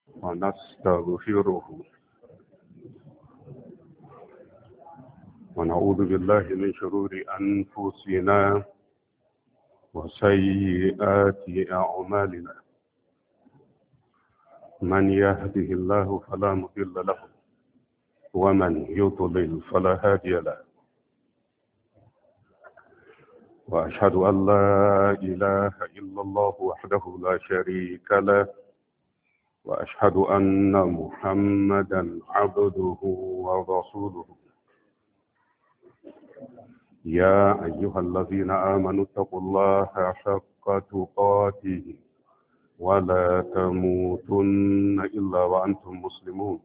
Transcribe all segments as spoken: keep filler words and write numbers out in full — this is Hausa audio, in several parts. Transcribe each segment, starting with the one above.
ونستغفره ونعوذ بالله من شرور أنفسنا وسيئات أعمالنا. من يهده الله فلا مضل له ومن يضلل فلا هادي له. وأشهد أن لا إله إلا الله وحده لا شريك له وأشهد أن محمدا عبده ورسوله. يا أيها الذين آمنوا اتقوا الله حق تقاته ولا تموتن إلا وأنتم مسلمون.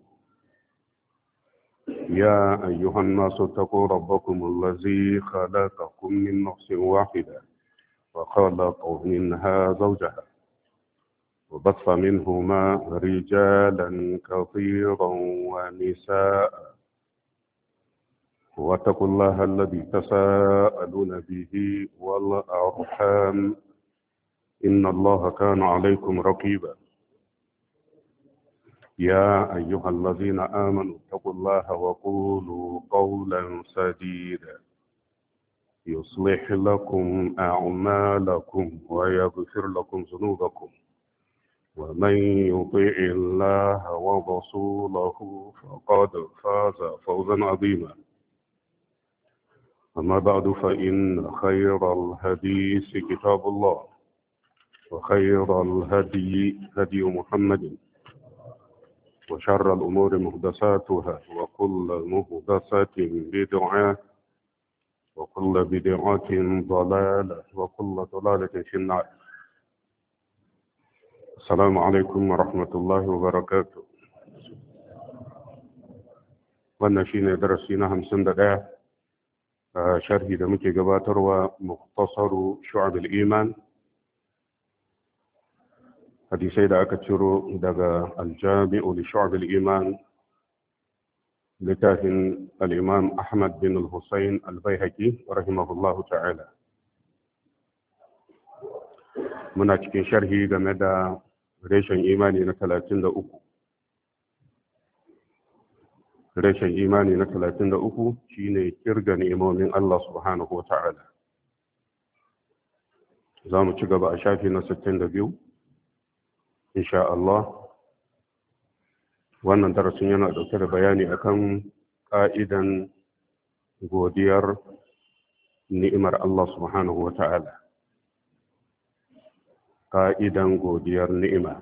يا أيها الناس اتقوا ربكم الذي خلقكم من نفس واحدة وخلق منها زوجها وبث منهما رجالا كثيرا ونساء واتقوا الله الذي تساءلون به والأرحام إن الله كان عليكم رقيبا. يا أيها الذين آمنوا اتقوا الله وقولوا قولا سديدا يصلح لكم أعمالكم ويغفر لكم ذنوبكم ومن يطع الله ورسوله فقد فاز فوزا عظيما. أما بعد فإن خير الحديث كتاب الله وخير الهدي هدي محمد وشر الأمور محدثاتها وكل محدثة بدعة وكل بدعة ضلالة وكل ضلالة في النار. السلام عليكم ورحمة الله وبركاته. wannan shine darasi na hamsin da ɗaya a sharhi da muke gabatarwa mukhtasaru shu'ab al-iman, hadisai da aka ciro daga aljami'u li shu'ab al-iman littafin al-imam Ahmad bin al-Husayn al-Baihaqi rahimahullahu ta'ala. Muna cikin sharhi game da reshen imani na talatin da uku. Reshen imani na talatin da uku shine kirga ni'imomin Allah subhanahu wa ta'ala. Za mu ci gaba a shafi na sittin da biyu. Insha Allah, wannan darasin yana ɗauke da bayani akan ƙa'idan godiyar ni'imar Allah subhanahu wa ta'ala. Ƙa'idan godiyar ni'ima.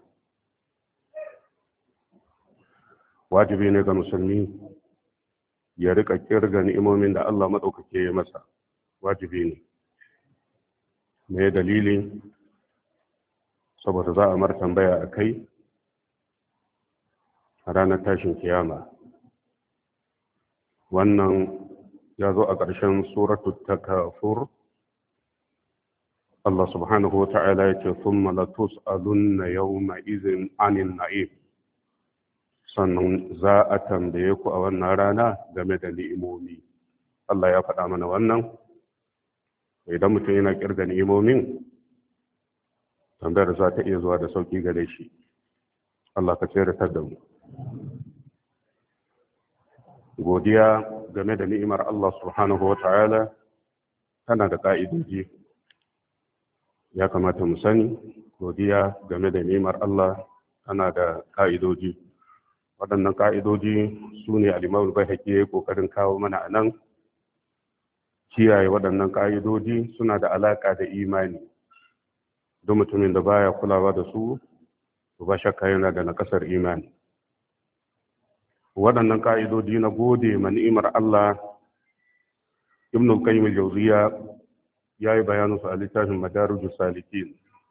Wajibi ne ga musulmi ya rika kirga ni'imomin da Allah maɗaukake ya masa. Wajibi ne. Me dalili? Saboda za a mar tambaya a kai a ranar tashin kiyama. Wannan ya zo a ƙarshen suratul takafur. Allah subhanahu wa ta'ala ya ce, "Thumma latus'alunna yawma idhin 'anil na'im." Sannan za a tambaye ku a wannan rana game da ni'imomi. Allah ya faɗa mana wannan. Idan mutum yana kirga ni'imomin, tambayar za ta iya zuwa da sauƙi gare shi. Allah ka tsere da mu. Godiya game da ni'imar Allah subhanahu wa ta'ala tana da ƙa'idoji. Ya kamata mu sani, godiya game da ni'imar Allah tana da ƙa'idoji. Waɗannan ƙa'idoji su ne al-Imam Baihaqi ya yi ƙoƙarin kawo mana a nan. Kiyaye waɗannan ƙa'idoji suna da alaƙa da imani. Don mutumin da baya kulawa da su, ba shakka yana da nakasar imani. Waɗannan ƙa'idoji na gode ma ni'imar Allah, Ibn al-Qayyim al-Jawziyya ya yi bayanin su a littafin Madarijus Salikin.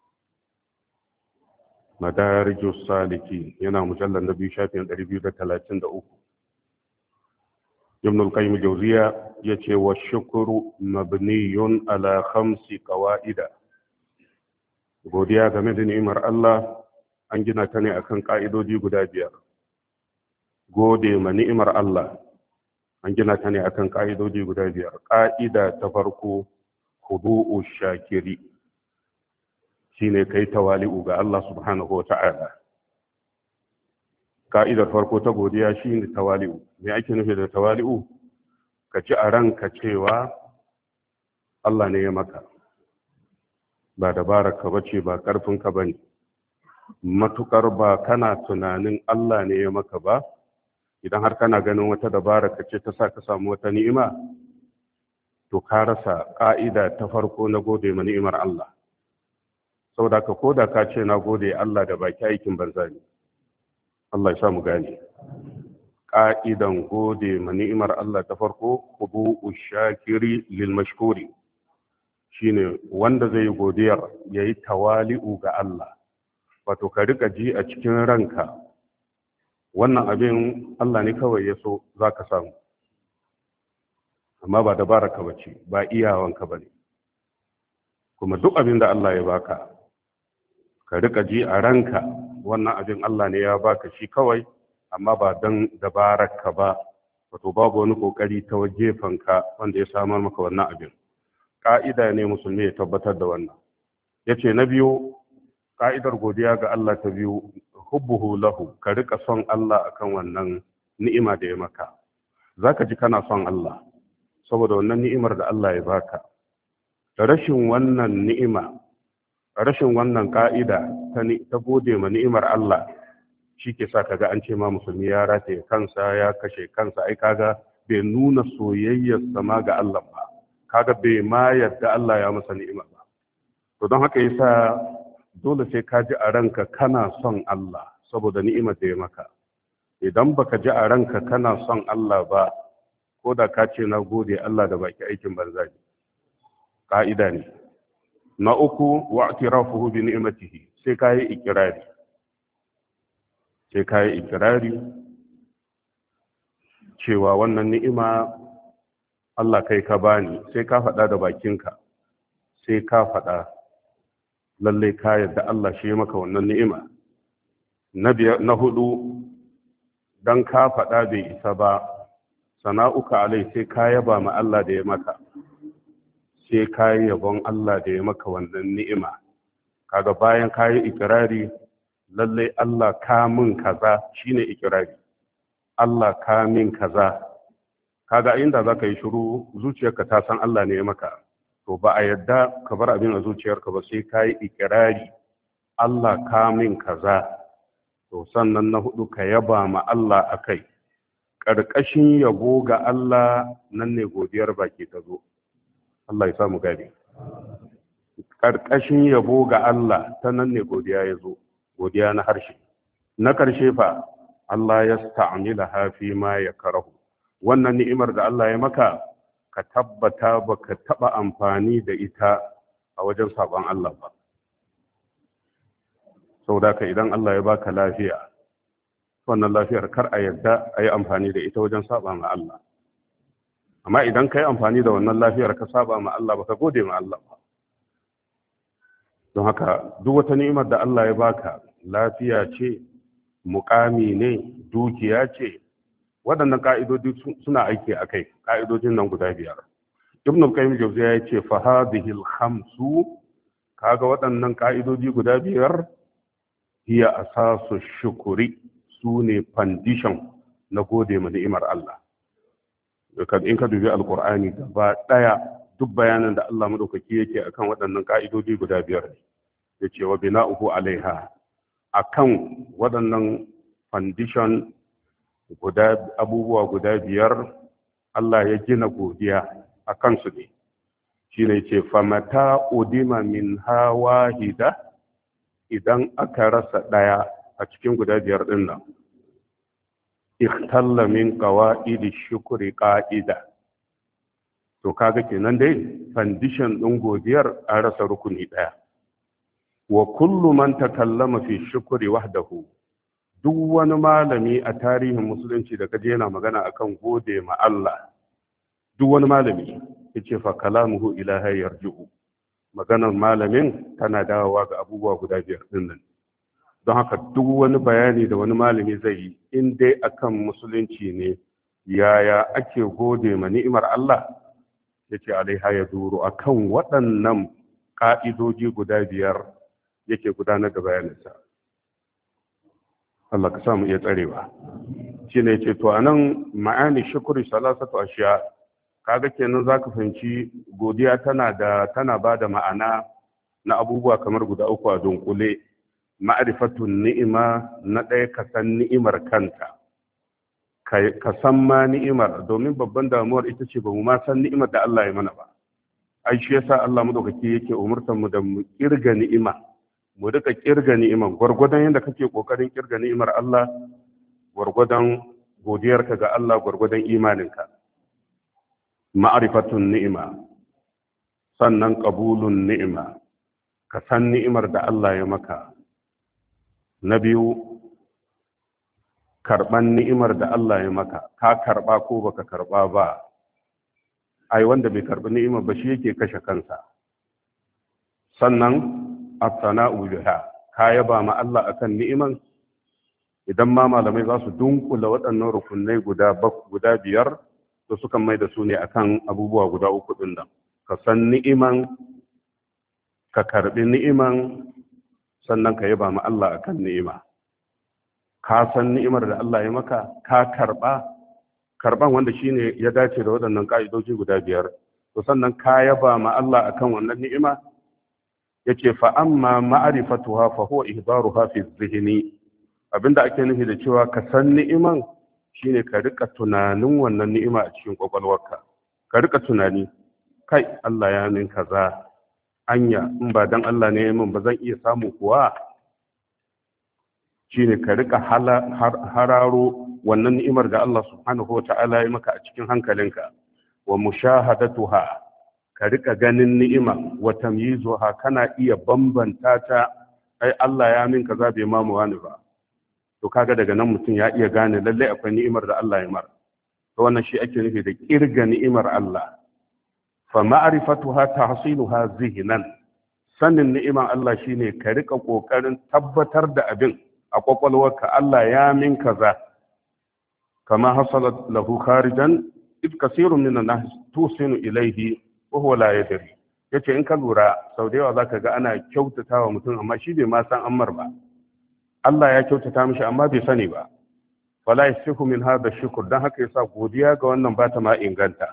Madarijus Salikin yana mujallar na biyu shafin ɗari biyu da talatin da uku. Ibn al-Qayyim al-Jawziyya ya ce wa shukru mabniyun ala khamsi qawaida. Godiya game da ni'imar Allah an gina ta ne akan ka'idoji guda biyar. Gode ma ni'imar Allah an gina ta ne akan ka'idoji guda biyar. Ka'ida ta farko, khudu'u shakiri, shine kai tawali'u ga Allah subhanahu wa ta'ala. ka'idar farko ta godiya shine tawali'u. Me ake nufi da tawali'u? Ka ji a ranka cewa Allah ne ya maka, ba dabararka bace, ba ƙarfinka bane. Matukar ba kana tunanin Allah ne ya maka ba, idan har kana ganin wata dabararka ce ta sa ka samu wata ni'ima, to ka rasa ƙa'ida ta farko na gode ma ni'imar Allah. Saboda ka koda ka ce na gode Allah da baki, aikin banza ne. Allah ya samu gane. Ƙa'idan gode ma ni'imar Allah ta farko, hubu shakiri lil mashkuri, shine wanda zai godiyar yayi tawali'u ga Allah. Wato ka rika ji a cikin ranka wannan abin Allah ne kawai ya so zaka samu, amma ba dabararka bace, ba iyawanka bane. Kuma duk abin da Allah ya baka, ka rika ji a ranka wannan abin Allah ne ya baka shi kawai, amma ba don dabararka ba. Wato babu wani kokari ta wajefanka wanda ya samar maka wannan abin. Ka'ida ne musulmi ya tabbatar da wannan. Yace na biyu, ka'idar godiya ga Allah ta biyu, hubbuhu lahu, ka rika son Allah akan wannan ni'ima da ya maka. Zaka ji kana son Allah saboda wannan ni'imar da Allah ya baka. Rashin wannan ni'ima, rashin wannan ka'ida ta gode ma ni'imar Allah, shi ke sa kaga an ce ma musulmi ya rataye kansa, ya kashe kansa. Ai kaga bai nuna soyayyar sama ga Allah ba, kaga bai ma yadda Allah ya masa ni'ima ba. To don haka yasa dole sai ka ji a ranka kana son Allah saboda ni'imar da ya maka. Idan baka ji a ranka kana son Allah ba, ko da ka ce na gode Allah da baki, aikin banza ne. Ka'ida ne. Na uku, wa'tirafuhu bi ni'matihi, sai ka yi ikirari. Sai ka yi ikirari cewa wannan ni'ima Allah kai ka bani, sai ka faɗa da bakinka, sai ka faɗa lallai ka yadda Allah shi maka wannan ni'ima. Na hudu, dan ka faɗa bai isa ba, sana'uka alai, sai ka yaba ma Allah da ya maka, sai ka yi yabon Allah da ya maka wannan ni'ima. Kaga bayan ka yi ikirari lallai Allah ka min kaza, shine ikirari. Allah ka min kaza. Kaga inda za ka yi shiru, zuciyarka ta san Allah ne ya maka, to ba a yadda ka bar abin a zuciyarka ba, sai ka yi ikirari Allah ka min kaza. To sannan na hudu, ka yaba ma Allah akai. Ƙarƙashin yabo ga Allah nan ne godiyar baki ta zo. Allah ya samu gani. Ƙarƙashin yabo ga Allah ta nan ne godiya ya zo, godiya na harshe. Na ƙarshe fa, Allah ya sta'amila hafi ma ya karahu. Wannan ni'imar da Allah ya maka, ka tabbata ba ka taɓa amfani da ita a wajen saɓon Allah ba. Sau da ka idan Allah ya baka lafiya, wannan lafiyar kar a yarda a yi amfani da ita wajen saɓa ma Allah. Amma idan ka yi amfani da wannan lafiyar ka saɓa ma Allah ba, ka gode ma Allah ba. Don haka duk wata ni'imar da Allah ya baka, lafiya ce, muƙami ne, dukiya ce, waɗannan ƙa'idodi suna aiki a kai, ƙa'idodin nan guda biyar. Ibn al-Qayyim Jawziyya ya ce fa hadhihi al-khamsu, kaga waɗannan ƙa'idodi guda biyar, hiya asasu shukuri, su ne foundation na gode ma ni'imar Allah. In ka dubi alqur'ani gaba ɗaya, duk bayanan da Allah madaukaki yake akan waɗannan ƙa'idodi guda biyar ne. Yace wa bina'uhu alaiha, akan waɗannan foundation guda abubuwa guda biyar Allah ya gina godiya a kansu ne. Shi ne ce famata udima min hawahida, idan aka rasa ɗaya a cikin guda biyar ɗin nan, ikhtalla min qawaidi shukri qa'ida. To kaga kenan dai foundation ɗin godiyar an rasa rukuni ɗaya. Wa kullu man takallama fi shukri wahdahu, duk wani malami a tarihin musulunci da kaje yana magana akan gode ma Allah, duk wani malami yace fa kalamuhu ilaha yarji'u, maganar malamin tana dawowa ga abubuwa guda biyar din nan. Don haka duk wani bayani da wani malami zai yi, in dai akan musulunci ne, yaya ake gode ma ni'imar Allah, yace alaiha ya duru, akan waɗannan ka'idoji guda biyar yake gudanar da bayaninsa. Allah ka samu iya tsarewa. Shi ne ce to anan ma'ani shukuri salasatu ashiya, kaga kenan zaka fahimci godiya tana da tana bada ma'ana na abubuwa kamar guda uku a dunkule. Ma'rifatun ni'ima, na ɗaya ka san ni'imar kanta, ka san ma ni'imar, domin babban damuwar ita ce ba mu ma san ni'imar da Allah ya mana ba. Ai shi yasa Allah madaukaki yake umurtar mu da mu kirga ni'ima, mu rika kirga ni'iman gwargwadon yadda kake kokarin kirga ni'imar Allah, gwargwadon godiyarka ga Allah, gwargwadon imaninka. Ma'rifatun ni'ima, sannan qabulun ni'ima, ka san ni'imar da Allah ya maka. Na biyu, karban ni'imar da Allah ya maka, ka karba ko baka karba ba. Ai wanda bai karbi ni'imar ba shi yake kashe kansa. Sannan as-sana'u biha, ka yaba ma Allah akan ni'iman. Idan ma malamai za su dunkula waɗannan rukunai guda guda biyar, to sukan mai da su ne akan abubuwa guda uku din nan. Ka san ni'iman, ka karbi ni'iman, sannan ka yaba ma Allah akan ni'ima. Ka san ni'imar da Allah ya maka, ka karba, karban wanda shine ya dace da waɗannan ka'idoji guda biyar. To sannan ka yaba ma Allah akan wannan ni'ima. Yace fa amma ma'rifatuha fa huwa ihdaruha fi dhihni, abinda ake nufi da cewa ka san ni'iman shine ka rika tunanin wannan ni'ima a cikin kwakwalwarka. Ka rika tunani, kai Allah ya min kaza, anya in ba dan Allah ne min ba zan iya samu kuwa. Shine ka rika hararo wannan ni'imar da Allah subhanahu wa ta'ala ya maka a cikin hankalinka. Wa mushahadatuha, ka rika ganin ni'ima, wa tamyizuha, kana iya bambanta ta. Ai Allah ya min kaza bai ma mu wani ba. To kaga daga nan mutum ya iya gane lalle akwai ni'imar da Allah ya mara. To wannan shi ake nufi da kirga ni'imar Allah. Fa ma'rifatuha tahsiluha zihnan, sanin ni'imar Allah shine ka rika kokarin tabbatar da abin a kwakwalwarka. Allah ya min kaza, kama hasalat lahu kharijan id kasirun min an-nas tusinu ilayhi wa huwa la yadri. Yace in ka lura sau da yawa zaka ga ana kyautatawa mutum amma shi bai ma san ammar ba. Allah ya kyautata mishi amma bai sani ba. Wala yasihu min hadha shukr, dan haka yasa godiya ga wannan ba ta ma inganta.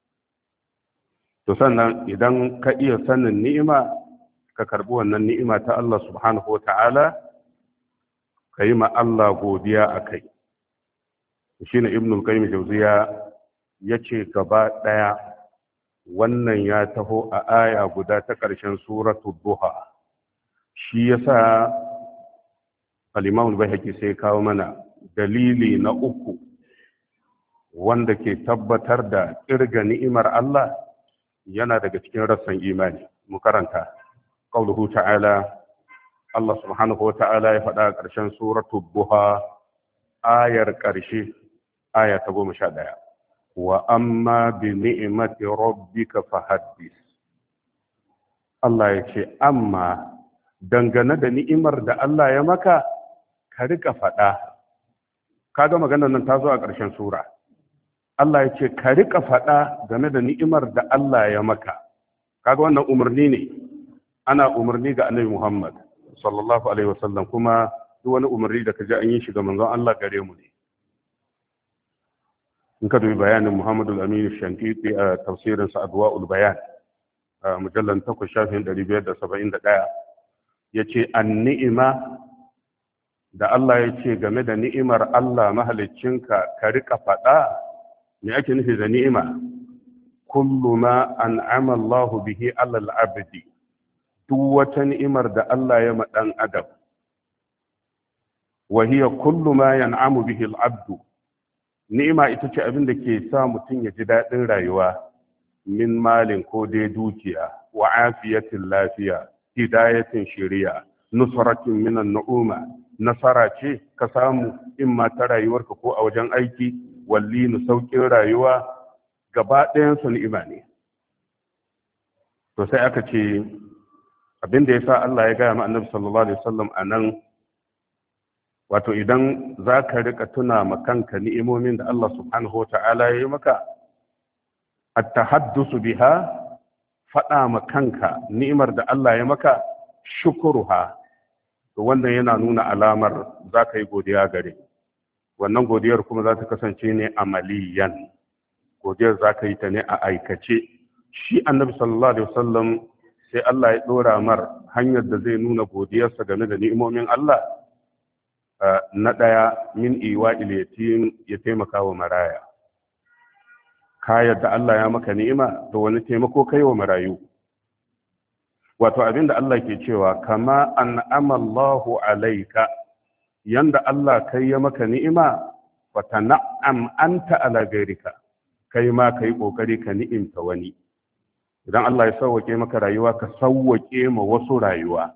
To sannan idan ka iya sanin ni'ima, ka karbi wannan ni'ima ta Allah subhanahu wata'ala, ka yi ma Allah godiya akai. Shine Ibn al-Qayyim Jawziya yace gaba daya wannan ya taho a aya guda ta ƙarshen suratul Duha. Shi yasa al-Imam al-Baihaqi sai kawo mana dalili na uku wanda ke tabbatar da kirga ni'imar Allah yana daga cikin rassan imani. Mu karanta qauluhu ta'ala, Allah subhanahu wa ta'ala ya faɗa a ƙarshen suratul Duha, ayar ƙarshe, aya ta goma sha ɗaya. Wa amma bi ni'imati rabbika fahaddis. Allah ya ce amma dangane da ni'imar da Allah ya maka, ka rika faɗa. Kaga maganar nan ta zo a ƙarshen sura. Allah ya ce ka rika faɗa game da ni'imar da Allah ya maka. Kaga wannan umarni ne, ana umarni ga Annabi Muhammad sallallahu alaihi wasallam, kuma duk wani umarni da kaji an yi shi ga manzon Allah gare mu ne. In ka dubi bayanin Muhammadu al-Amin Shankiti a tafsirin sa Adwa'ul Bayan, mujallan takwas shafin ɗari biyar da saba'in da ɗaya, yace an-ni'ima da Allah ya ce game da ni'imar Allah mahaliccinka ka rika faɗa. Me ake nufi da ni'ima? Kullu ma an'ama Allahu bihi 'ala al-'abdi, duk wata ni'imar da Allah ya ma dan adam. Wa hiya kullu ma yan'amu bihi al-'abdu, ni'ima ita ce abin da ke sa mutum ya ji daɗin rayuwa, min malin ko dai dukiya, wa afiyatin lafiya, hidayatin shari'a, nusratin minan nu'uma, nasara ce ka samu in ma ta rayuwarka ko a wajen aiki, wallinu saukin rayuwa, gaba ɗayan su ni'ima ne. To sai aka ce abin da yasa Allah ya gaya ma Annabi sallallahu alaihi wasallam anan, wato idan za ka rika tuna ma kanka ni'imomin da Allah subhanahu wa ta'ala ya yi maka, at-tahaddusu biha, faɗa ma kanka ni'imar da Allah ya maka, shukuruha, to wannan yana nuna alamar za ka yi godiya gare wannan godiyar kuma za ta kasance ne amaliyan godiyar za ka yi ta ne a aikace shi annabi sallallahu alaihi wasallam sai Allah ya dora mar hanyar da zai nuna godiyarsa game da ni'imomin Allah na daya min iwa yatim ya taimaka wa maraya ka yadda Allah ya maka ni'ima to wani taimako kai wa marayu wato abinda Allah ke cewa kama an'ama Allahu alayka yanda Allah kai ya maka ni'ima wa tan'am anta ala ghayrika kai ma kai kokari ka ni'imta wani idan Allah ya sauwake maka rayuwa ka sauwake ma wasu rayuwa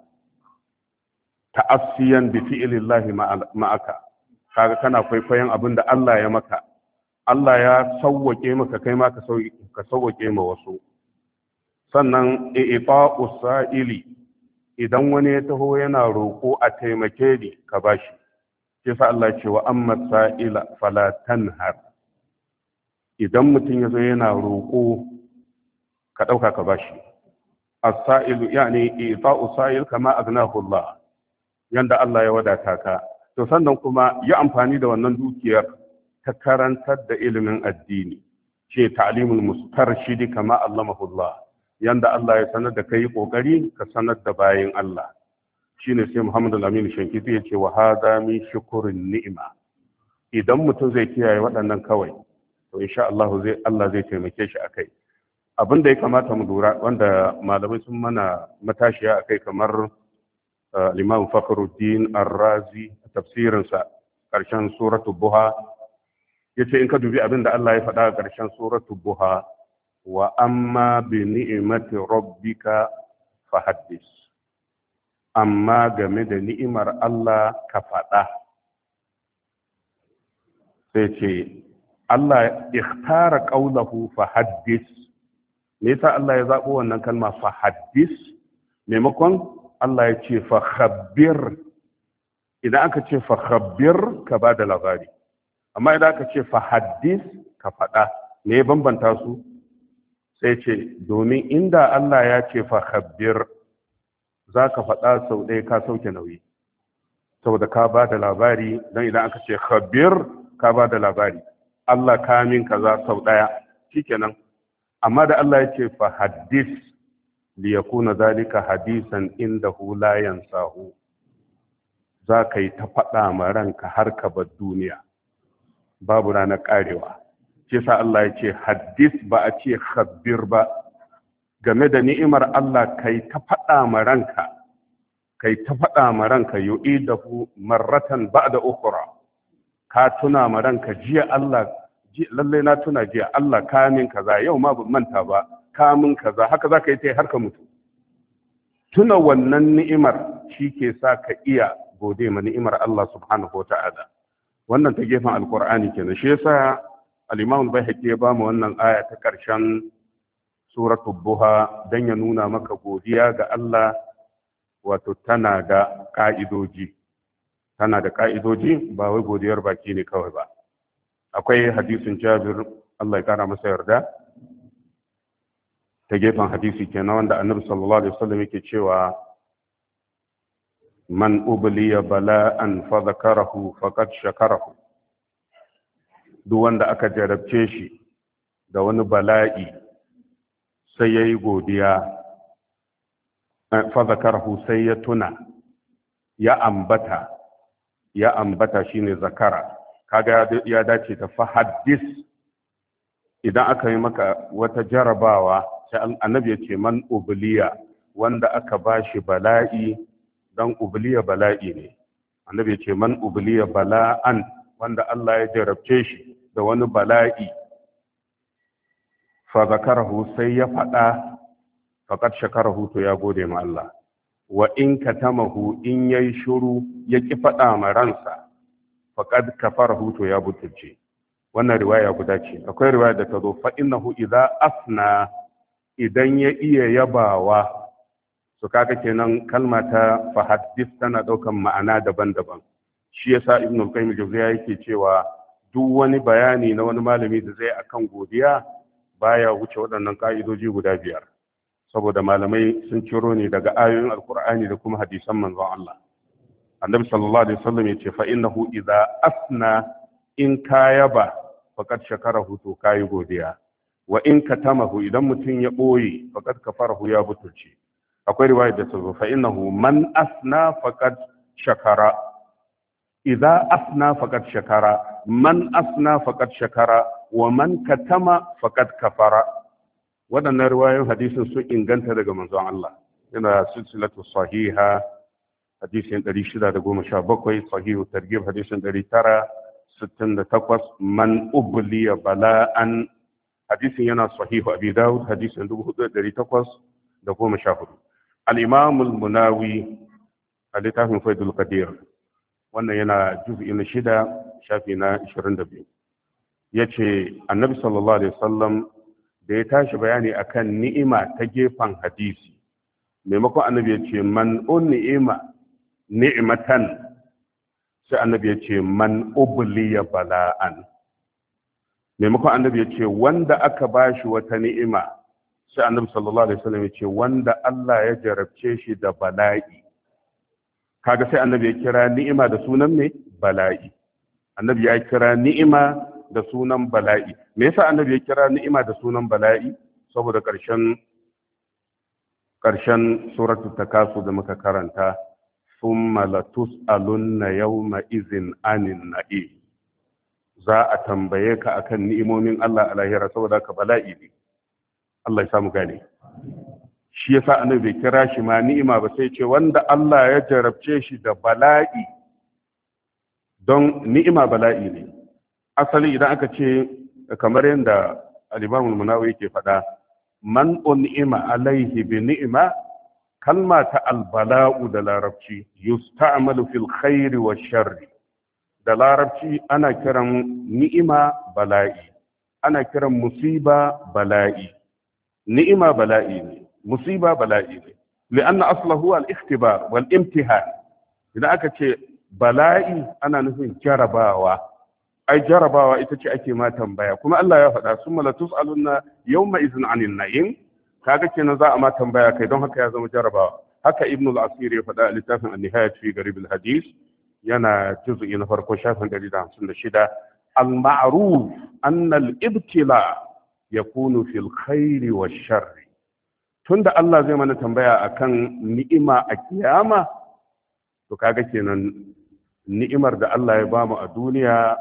ta'assiyan bi fi'lillahi ma'aka kaga kana kwaikwayon abinda Allah ya maka Allah ya sauwake maka kai ma ka sauwake ma wasu sannan i'ta'u sa'ili idan wani ya taho yana roƙo a taimake ni ka bashi yasa Allah ya ce wa amma sa'ila fala tanhar idan mutum ya zo yana roƙo ka ɗauka ka bashi as-sa'ilu yani i'ta'u sa'il kama agnahu Allah yanda Allah ya wadata ka to sannan kuma yi amfani da wannan dukiyar ta karantar da ilimin addini ce ta'limul mustarshidi kama allamahu Allah yanda Allah ya sanar da kai kokari ka sanar da bayin Allah shine sai Muhammad al-Amin Shankiti ya ce wa hada min shukrin ni'ima idan mutum zai kiyaye waɗannan kawai to insha Allah zai Allah zai taimake shi akai abin da ya kamata mu lura wanda malamai sun mana matashiya akai kamar Imam Fakhruddin Ar-Razi tafsirinsa ƙarshen suratul Buha yace in ka dubi abin da Allah ya faɗa a ƙarshen suratul Buha wa amma bi ni'mati rabbika fahaddis amma game da ni'imar Allah ka faɗa sai ce Allah ikhtara qawlahu fahaddis me yasa Allah ya zabo wannan kalma fahaddis maimakon Allah ya ce fa khabbir idan aka ce fa khabbir ka ba da labari amma idan aka ce fa haddis ka faɗa me ya bambanta su sai ce domin inda Allah ya ce fa khabbir za ka faɗa sau ɗaya ka sauke nauyi saboda ka ba da labari don idan aka ce khabbir ka ba da labari Allah ka min kaza sau ɗaya shikenan amma da Allah ya ce fa haddis liyakuna zalika hadisan indahu la yansahu za ka yi ta faɗa ma ranka har ka bar duniya babu ranar ƙarewa ce sa Allah ya ce hadis ba a ce khabbir ba game da ni'imar Allah kai ta faɗa ma ranka kai ta faɗa ma ranka yu'idahu marratan ba'da ukhra ka tuna ma ranka jiya Allah lalle na tuna jiya Allah ka min kaza yau ma ban manta ba kamun kaza haka za ka yi ta har ka mutu tuna wannan ni'imar shi ke sa ka iya gode ma ni'imar Allah subhanahu wa ta'ala wannan ta gefen alkur'ani kenan shi yasa al-imam al-bayhaqi ya bamu wannan aya ta karshen suratul buha dan ya nuna maka godiya ga Allah wato tana da ka'idoji tana da ka'idoji ba wai godiyar baki ne kawai ba akwai hadisin Jabir Allah ya kara masa yarda ta gefen hadisi kenan wanda annabi sallallahu alaihi wasallam yake cewa man ubliya bala'an fa zakarahu faqad shakarahu duk wanda aka jarabce shi da wani bala'i sai yayi godiya fa zakarahu sai ya tuna ya ambata ya ambata shine zakara kaga ya dace ta fa haddis idan aka yi maka wata jarabawa sai annabi ya ce man ubliya wanda aka bashi bala'i dan ubliya bala'i ne annabi ya ce man ubliya bala'an wanda Allah ya jarabce shi da wani bala'i fa zakarahu sai ya faɗa faqad shakarahu to ya gode ma Allah wa in katamahu in yayi shiru ya ki faɗa ma ransa faqad kafarahu to ya butulce wannan riwaya guda ce akwai riwaya da ta zo fa innahu idza asna idan ya iya yabawa su kaga kenan kalma ta fa hadith tana daukan ma'ana daban-daban shi yasa ibn al-qayyim al-jawziyya yake cewa duk wani bayani na wani malami da zai akan godiya baya wuce waɗannan ka'idoji guda biyar saboda malamai sun ciro ne daga ayoyin alkur'ani da kuma hadisan manzon Allah annabi sallallahu alaihi wasallam yace fa innahu idza asna in kayaba faqad shakarahu to kai godiya wa in katamahu idan mutum ya boye faqad kafarahu ya butulci akwai riwaya da ta zo fa innahu man asna faqad shakara idza asna faqad shakara man asna faqad shakara wa man katama faqad kafara wadannan riwayoyin hadisin sun inganta daga manzon Allah yana silsilatu sahiha hadisin ɗari shida da goma sha bakwai sahihu targhib hadisin ɗari tara sittin da takwas man ubliya bala'an hadisin yana sahihu abi dawud hadisin dubu hudu da ɗari takwas da goma sha hudu al-imam al-munawi a littafin faidul qadir wannan yana juz'i na shida shafi na ashirin da biyu yace annabi sallallahu alaihi wasallam da ya tashi bayani akan ni'ima ta gefen hadisi maimakon annabi ya ce man un'ima ni'matan sai annabi ya ce man ubliya bala'an maimakon annabi ya ce wanda aka bashi wata ni'ima sai annabi sallallahu alaihi wasallam ya ce wanda Allah ya jarabce shi da bala'i kaga sai annabi ya kira ni'ima da sunan me bala'i annabi ya kira ni'ima da sunan bala'i me yasa annabi ya kira ni'ima da sunan bala'i saboda ƙarshen ƙarshen suratul takasu da muka karanta thumma latus'alunna yawma izin anin na'i za a tambaye ka akan ni'imomin Allah a lahira saboda ka bala'i ne Allah ya samu gane shi yasa annabi bai kira shi ma ni'ima ba sai ce wanda Allah ya jarabce shi da bala'i don ni'ima bala'i ne asali idan aka ce kamar yadda al-Imam al-Munawi yake faɗa man un'ima alaihi bi ni'ima kalma ta albala'u da larabci yusta'malu fil khairi wa sharri da larabci ana kiran ni'ima bala'i ana kiran musiba bala'i ni'ima bala'i ne musiba bala'i ne li'anna aslahu al-ikhtibar wal imtihan idan aka ce bala'i ana nufin jarabawa ai jarabawa ita ce ake ma tambaya kuma Allah ya faɗa summa la tus'aluna yawma idhin 'anil na'im kaga kenan za a ma tambaya kai don haka ya zama jarabawa haka ibnu al-asir ya faɗa a littafin an-nihayat fi garib al-hadith yana juz'i na farko shafin ɗari da hamsin da shida al-ma'ruf anna al-ibtila yakunu fil khairi wash-sharri tunda Allah zai mana tambaya akan ni'ima a kiyama to kaga kenan ni'imar da Allah ya bamu a duniya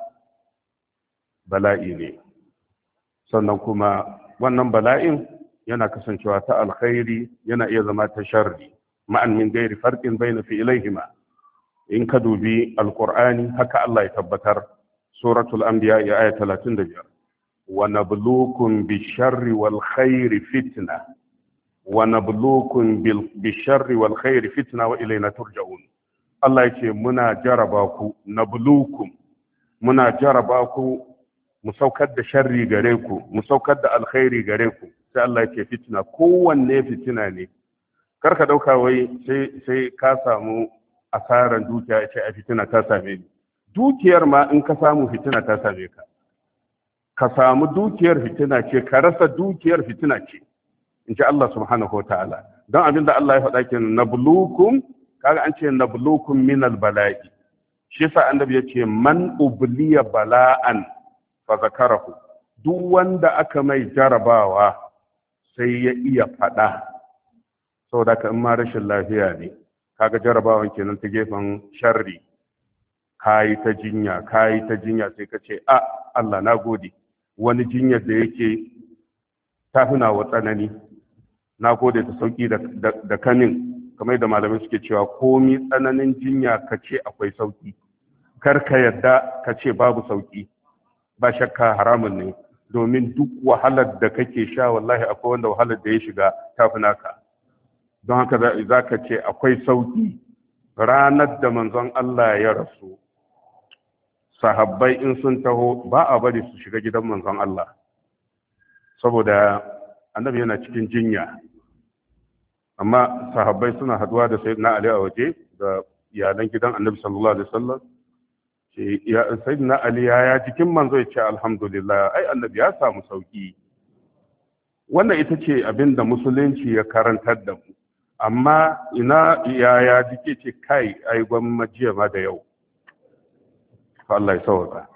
bala'i ne sannan kuma wannan bala'in yana kasancewa ta alkhairi yana iya zama ta sharri ma'an min gairi farqin bayna fi'laihima in ka dubi alqur'ani haka Allah ya tabbatar suratul anbiya ya aya talatin da biyar wa nabluukum bisharri wal khairi fitna wa nabluukum bisharri wal khairi fitna wa ilayna turja'un Allah yake muna jaraba ku nabluukum muna jaraba ku mu saukar da sharri gare ku mu saukar da alkhairi gare ku sai Allah yake fitina kowanne fitina ne karka dauka wai sai sai ka samu asaran dukiya ce a fitina ta same ni dukiyar ma in ka samu fitina ta same ka ka samu dukiyar fitina ce ka rasa dukiyar fitina ce in ji Allah subhanahu wataala don abinda Allah ya faɗa kenan nabluukum kaga an ce nabluukum min albala'i shi yasa annabi yace man ubliya bala'an fa zakarahu duk wanda aka mai jarabawa sai ya iya faɗa saboda ka in ma rashin lafiya ne kaga jarabawan kenan ta gefen sharri kayi ta jinya kayi ta jinya sai ka ce a Allah na gode wani jinyar da yake tafina wa tsanani na gode ta sauki da, da, da kanin kamar da malamai suke cewa komi tsananin jinya ka ce akwai sauki kar ka yadda ka ce babu sauki ba shakka haramun ne domin duk wahalar da kake sha wallahi akwai wanda wahalar da ya shiga tafi naka don haka za ka ce akwai sauki ranar da manzon Allah ya rasu sahabbai in sun taho ba a bari su shiga gidan manzon Allah saboda annabi yana cikin jinya amma sahabbai suna haduwa da sayyidina Ali a waje da iyalan gidan annabi sallallahu alaihi wasallam ce ya sayyidina Ali ya jikin manzo ya ce alhamdulillah ai annabi ya samu sauki wannan ita ce abin da musulunci ya karantar da mu amma ina yaya jike ce kai ai gwamma jiya ma da yau. Allah ya sauka.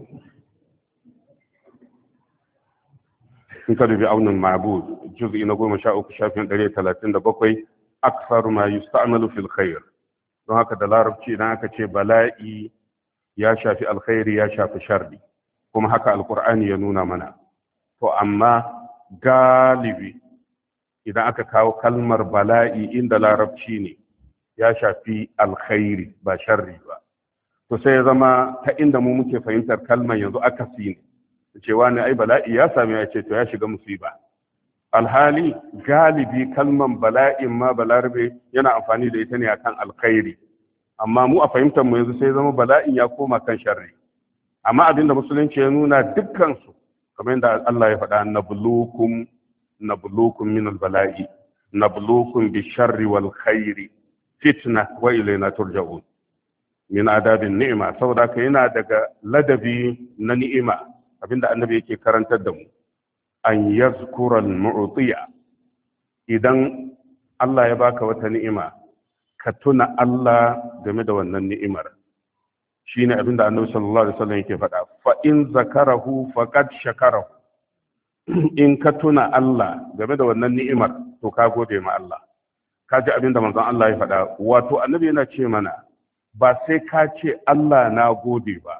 in ka dubi aunin ma'bud juz'i na goma sha uku shafin ɗari talatin da bakwai aksar ma yusta'malu fil khair. don haka da larabci idan aka ce bala'i ya shafi alkhairi ya shafi sharri, kuma haka alqur'ani ya nuna mana. to amma galibi idan aka kawo kalmar bala'i inda larabci ne ya shafi alkhairi ba sharri ba. to sai ya zama ta inda mu muke fahimtar kalmar yanzu akasi ne, cewa ne ai bala'i ya sami ya ce to ya shiga musiba. alhali galibi kalmar bala'in ma balarabe yana amfani da ita ne akan alkhairi, amma mu a fahimtar mu yanzu sai zama bala'in ya koma kan sharri. amma abinda musulunci ya nuna dukkan su kamar yadda Allah ya faɗa nabluukum nabluukum min albala'i nabluukum bisharri wal khairi fitna wa ilayna turja'un min adabin ni'ima. saboda ka yana daga ladabi na ni'ima abinda annabi yake karantar da mu an yazkura al-mu'tiya. idan Allah ya baka wata ni'ima ka tuna Allah game da wannan ni'imar. shine abinda annabi sallallahu alaihi wasallam yake faɗa fa in zakarahu faqad shakarahu. in ka tuna Allah game da wannan ni'imar to ka gode ma Allah. ka ji abinda manzon Allah ya faɗa. wato annabi yana ce mana ba sai ka ce Allah na gode ba,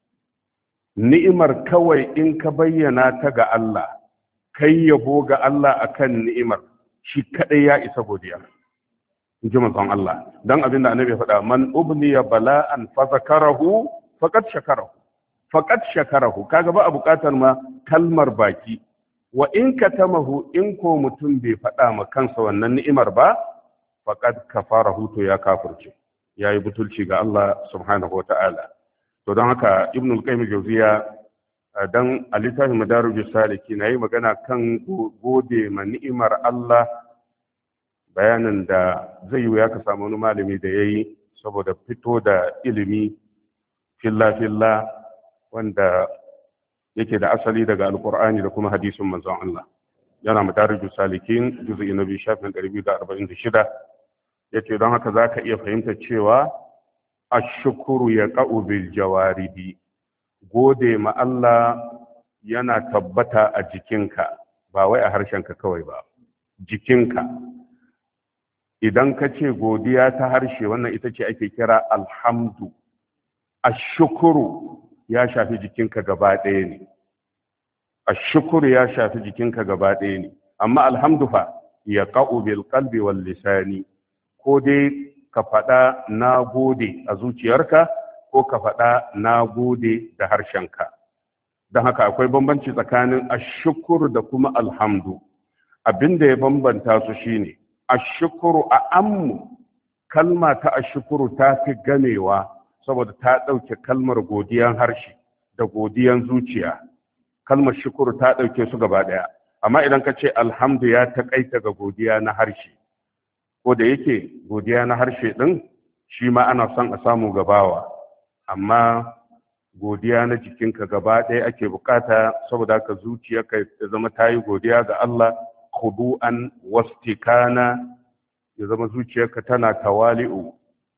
ni'imar kawai in ka bayyana ta ga Allah kai yabo ga Allah akan ni'imar shi kadai ya isa godiya, in ji manzon Allah. dan abinda annabi ya faɗa man ubniya bala'an fa zakarahu faqad shakarahu faqad shakarahu. kaga ba a buƙatar ma kalmar baki. wa in katamahu in ko mutum bai faɗa ma kansa wannan ni'imar ba faqad kafarahu to ya kafirce, yayi butulci ga Allah subhanahu wata'ala. to don haka ibn al-qayyim al-jawziya dan a littafin madarijus salikin yayi magana kan gode ma ni'imar Allah, bayanin da zai yi ya ka samu wani malami da yayi saboda fito da ilimi filla filla wanda yake da asali daga alqur'ani da kuma hadisin manzon Allah. yana madarijus salikin juz'i na biyu shafin ɗari biyu da arba'in da shida. yace don haka zaka iya fahimtar cewa ashkuru yaqa'u bil jawarihi. gode ma Allah yana tabbata a jikinka ba wai a harshenka kawai ba, jikinka. idan ka ce godiya ta harshe wannan ita ce ake kira alhamdu. ashkuru ya shafi jikinka gaba ɗaya ne ashkuru ya shafi jikinka gaba ɗaya ne amma alhamdu fa yaqa'u bil qalbi wal lisani. ko dai ka faɗa na gode a zuciyarka ko ka faɗa na gode da harshenka. don haka akwai bambanci tsakanin ashukuru da kuma alhamdu. abinda ya bambanta su shine ashukuru a ammu, kalma ta ashukuru ta fi gamewa saboda ta ɗauke kalmar godiyan harshe da godiyan zuciya. kalmar shukuru ta ɗauke su gaba ɗaya. amma idan ka ce alhamdu ya taƙaita ga godiya na harshe, ko da yake godiya na harshe ɗin shi ma ana son a samu gabawa, amma godiya na jikinka gaba ɗaya ake bukata saboda ka zuciyarka ya zama ta yi godiya ga Allah khudu'an wastikana, ya zama zuciyarka tana tawali'u.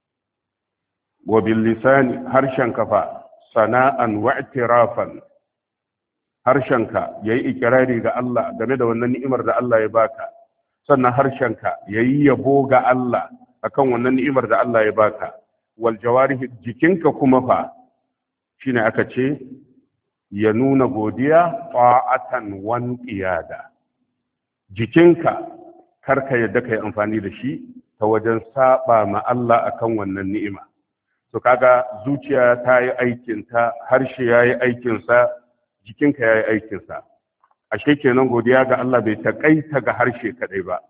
wa bil lisani, harshenka fa sana'an wa i'tirafan, harshenka yayi ikirari ga Allah game da wannan ni'imar da Allah ya baka, sannan harshenka yayi yabo ga Allah akan wannan ni'imar da Allah ya baka. wal jawarihi, jikinka kuma fa shine aka ce ya nuna godiya ta'atan wan qiyada. jikinka karka yadda kai amfani da shi ta wajen saba ma Allah akan wannan ni'ima. to kaga zuciya ta yi aikin ta, harshe yayi aikin sa, jikinka yayi aikin sa. ashe kenan godiya ga Allah bai takaita ga harshe kadai ba.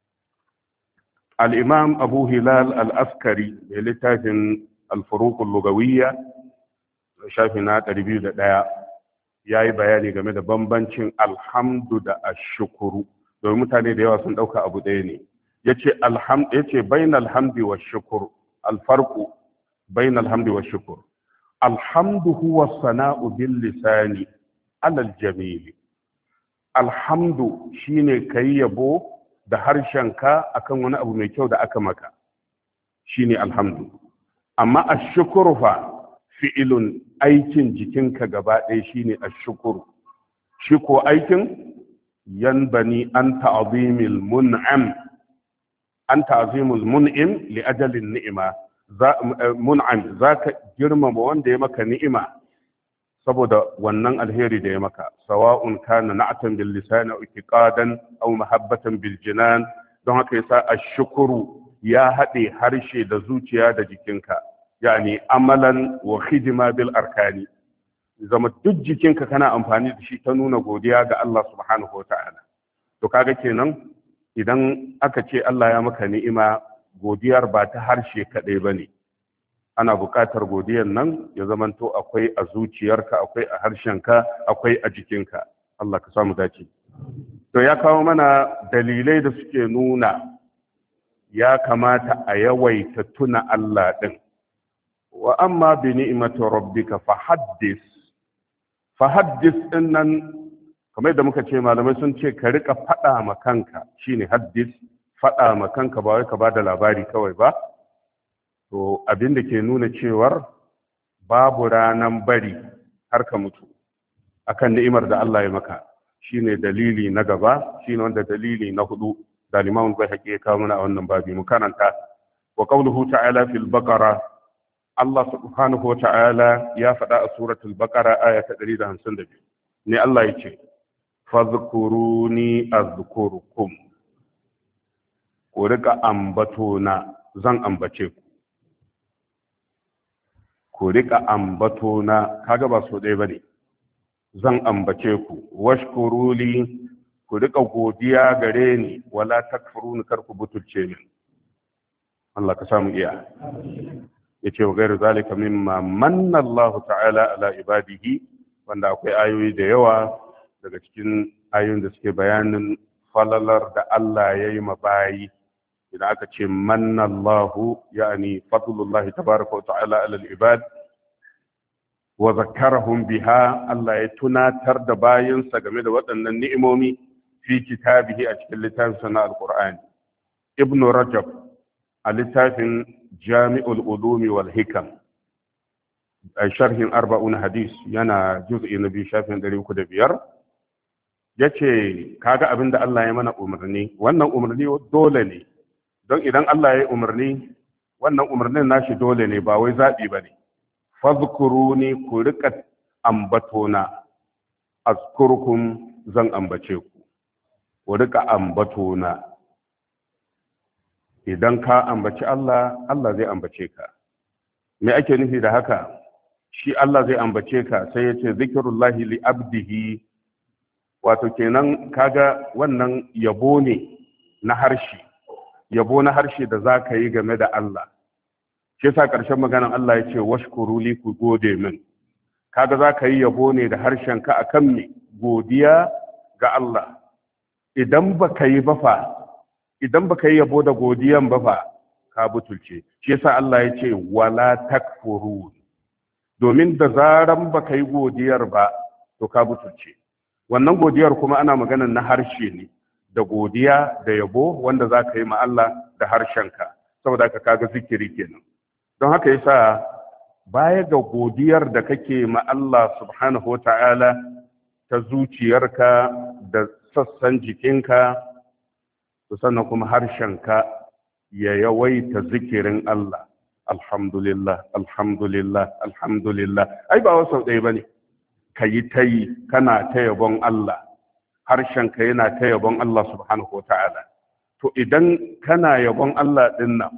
al-imam abu hilal al-askari da littafin al-furuq al-lugawiyya shafi na ɗari biyu da ɗaya yayi bayani game da bambancin alhamdu da ashkuru, domin mutane da yawa sun dauka abu ɗaya ne. yace alhamd yace bainal hamdi wash shukr, al-farqu bainal hamdi wash shukr. alhamdu huwa sana'u bil lisani ala al-jamil. alhamdu shine kai yabo da harshenka akan wani abu mai kyau da aka maka shine alhamdu. Amma ashkuru fa fi'ilun, aikin jikinka gaba ɗaya shine ashkuru. Shi ko aikin yanbani an ta'zimil mun'am an ta'zimul mun'im li ajalin ni'ima. Mun'am zaka girmama wanda ya maka ni'ima saboda wannan alheri da ya maka, sawa'un kana na'atan bil lisan aw iqadan aw mahabbatan bil jinan. Don haka yasa ashkuru ya haɗe harshe da zuciya da jikinka, yani amalan wa khidma bil arkani. Zama duk jikinka kana amfani da shi ta nuna godiya ga Allah subhanahu wata'ala. To kaga kenan idan aka ce Allah ya maka ni'ima, godiyar ba ta harshe kaɗai ba ne. Ana buƙatar godiyar nan ya zamanto akwai a zuciyarka, akwai a harshenka, akwai a jikinka. Allah ka samu dace. To ya kawo mana dalilai da suke nuna ya kamata a yawaita tuna Allah ɗin. Wa amma bi ni'imati rabbika fa haddis. Fa haddis ɗin nan, kamar da muka ce malamai sun ce ka rika faɗa ma kanka, shine haddis, faɗa ma kanka ba wai ka ba da labari kawai ba. To abin da ke nuna cewar babu ranan bari har ka mutu akan ni'imar da Allah ya maka, shine dalili na gaba, shine wanda dalili na hudu da Imam Bayhaqi ya kawo mana a wannan babi. Mu karanta wa qawluhu ta'ala fil baqara. Allah subhanahu wa ta'ala ya faɗa a suratul baqara aya ta ɗari da hamsin da biyu ne Allah ya ce fadhkuruni azkurukum, ku rika ambato na zan ambace ku. Ku rika ambato na, kaga ba so ɗaya bane, zan ambace ku. Washkuruli, ku rika godiya gare ni, wala takfuruni, kar ku butulce min. Allah ka samu iya. Yace wa gairu zalika mimma manna Allah ta'ala ala ibadihi, wanda akwai ayoyi da yawa daga cikin ayoyin da suke bayanin falalar da Allah ya yi mabayi. Idan aka ce manna Allahu, yani fadlullahi tabaraka wa ta'ala ala al-ibad wa zakkarahum biha, Allah ya tunatar da bayinsa game da waɗannan ni'imomi fi kitabihi a cikin littafin na al-Qur'ani. Ibn Rajab a littafin Jami'ul Ulumi wal Hikam a sharhin arba'un hadis yana juz'i na biyu shafin ɗari uku da biyar, yace kaga abin da Allah ya mana umarni, wannan umarni dole ne. Don idan Allah ya yi umarni, wannan umarnin nashi dole ne, ba wai zaɓi ba ne. Fadhkuruni, ku riƙa ambatona, azkurkum, zan ambace ku. Ku riƙa ambatona. Idan ka ambaci Allah, Allah zai ambace ka. Me ake nufi da haka? Shi Allah zai ambace ka, sai ya ce zikirullahi li abdihi. Wato kenan kaga wannan yabo ne na harshe. Yabo na harshe da za ka yi game da Allah. Shi yasa ƙarshen maganan Allah ya ce washkuru li, ku gode min. Kaga za ka yi yabo ne da harshenka akan me? Godiya ga Allah. Idan baka yi ba fa, idan baka yi yabo da godiyan ba fa, ka butulce. Shi yasa Allah ya ce wala takfurun. Domin da zaran baka yi godiyar ba, to ka butulce. Wannan godiyar kuma ana maganan na harshe ne. Da godiya da yabo wanda za ka yi ma Allah da harshenka, saboda ka kaga zikiri kenan. Don haka yasa baya ga godiyar da kake ma Allah subhanahu wa ta'ala ta zuciyarka da sassan jikinka, to sannan kuma harshenka ya yawaita zikirin Allah. Alhamdulillah, alhamdulillah, alhamdulillah. Ai ba wasu ɗaya bane. Ka yi ta yi kana ta yabon Allah. Harshenka yana ta yabon Allah subhanahu wa ta'ala. To idan kana yabon Allah ɗin nan,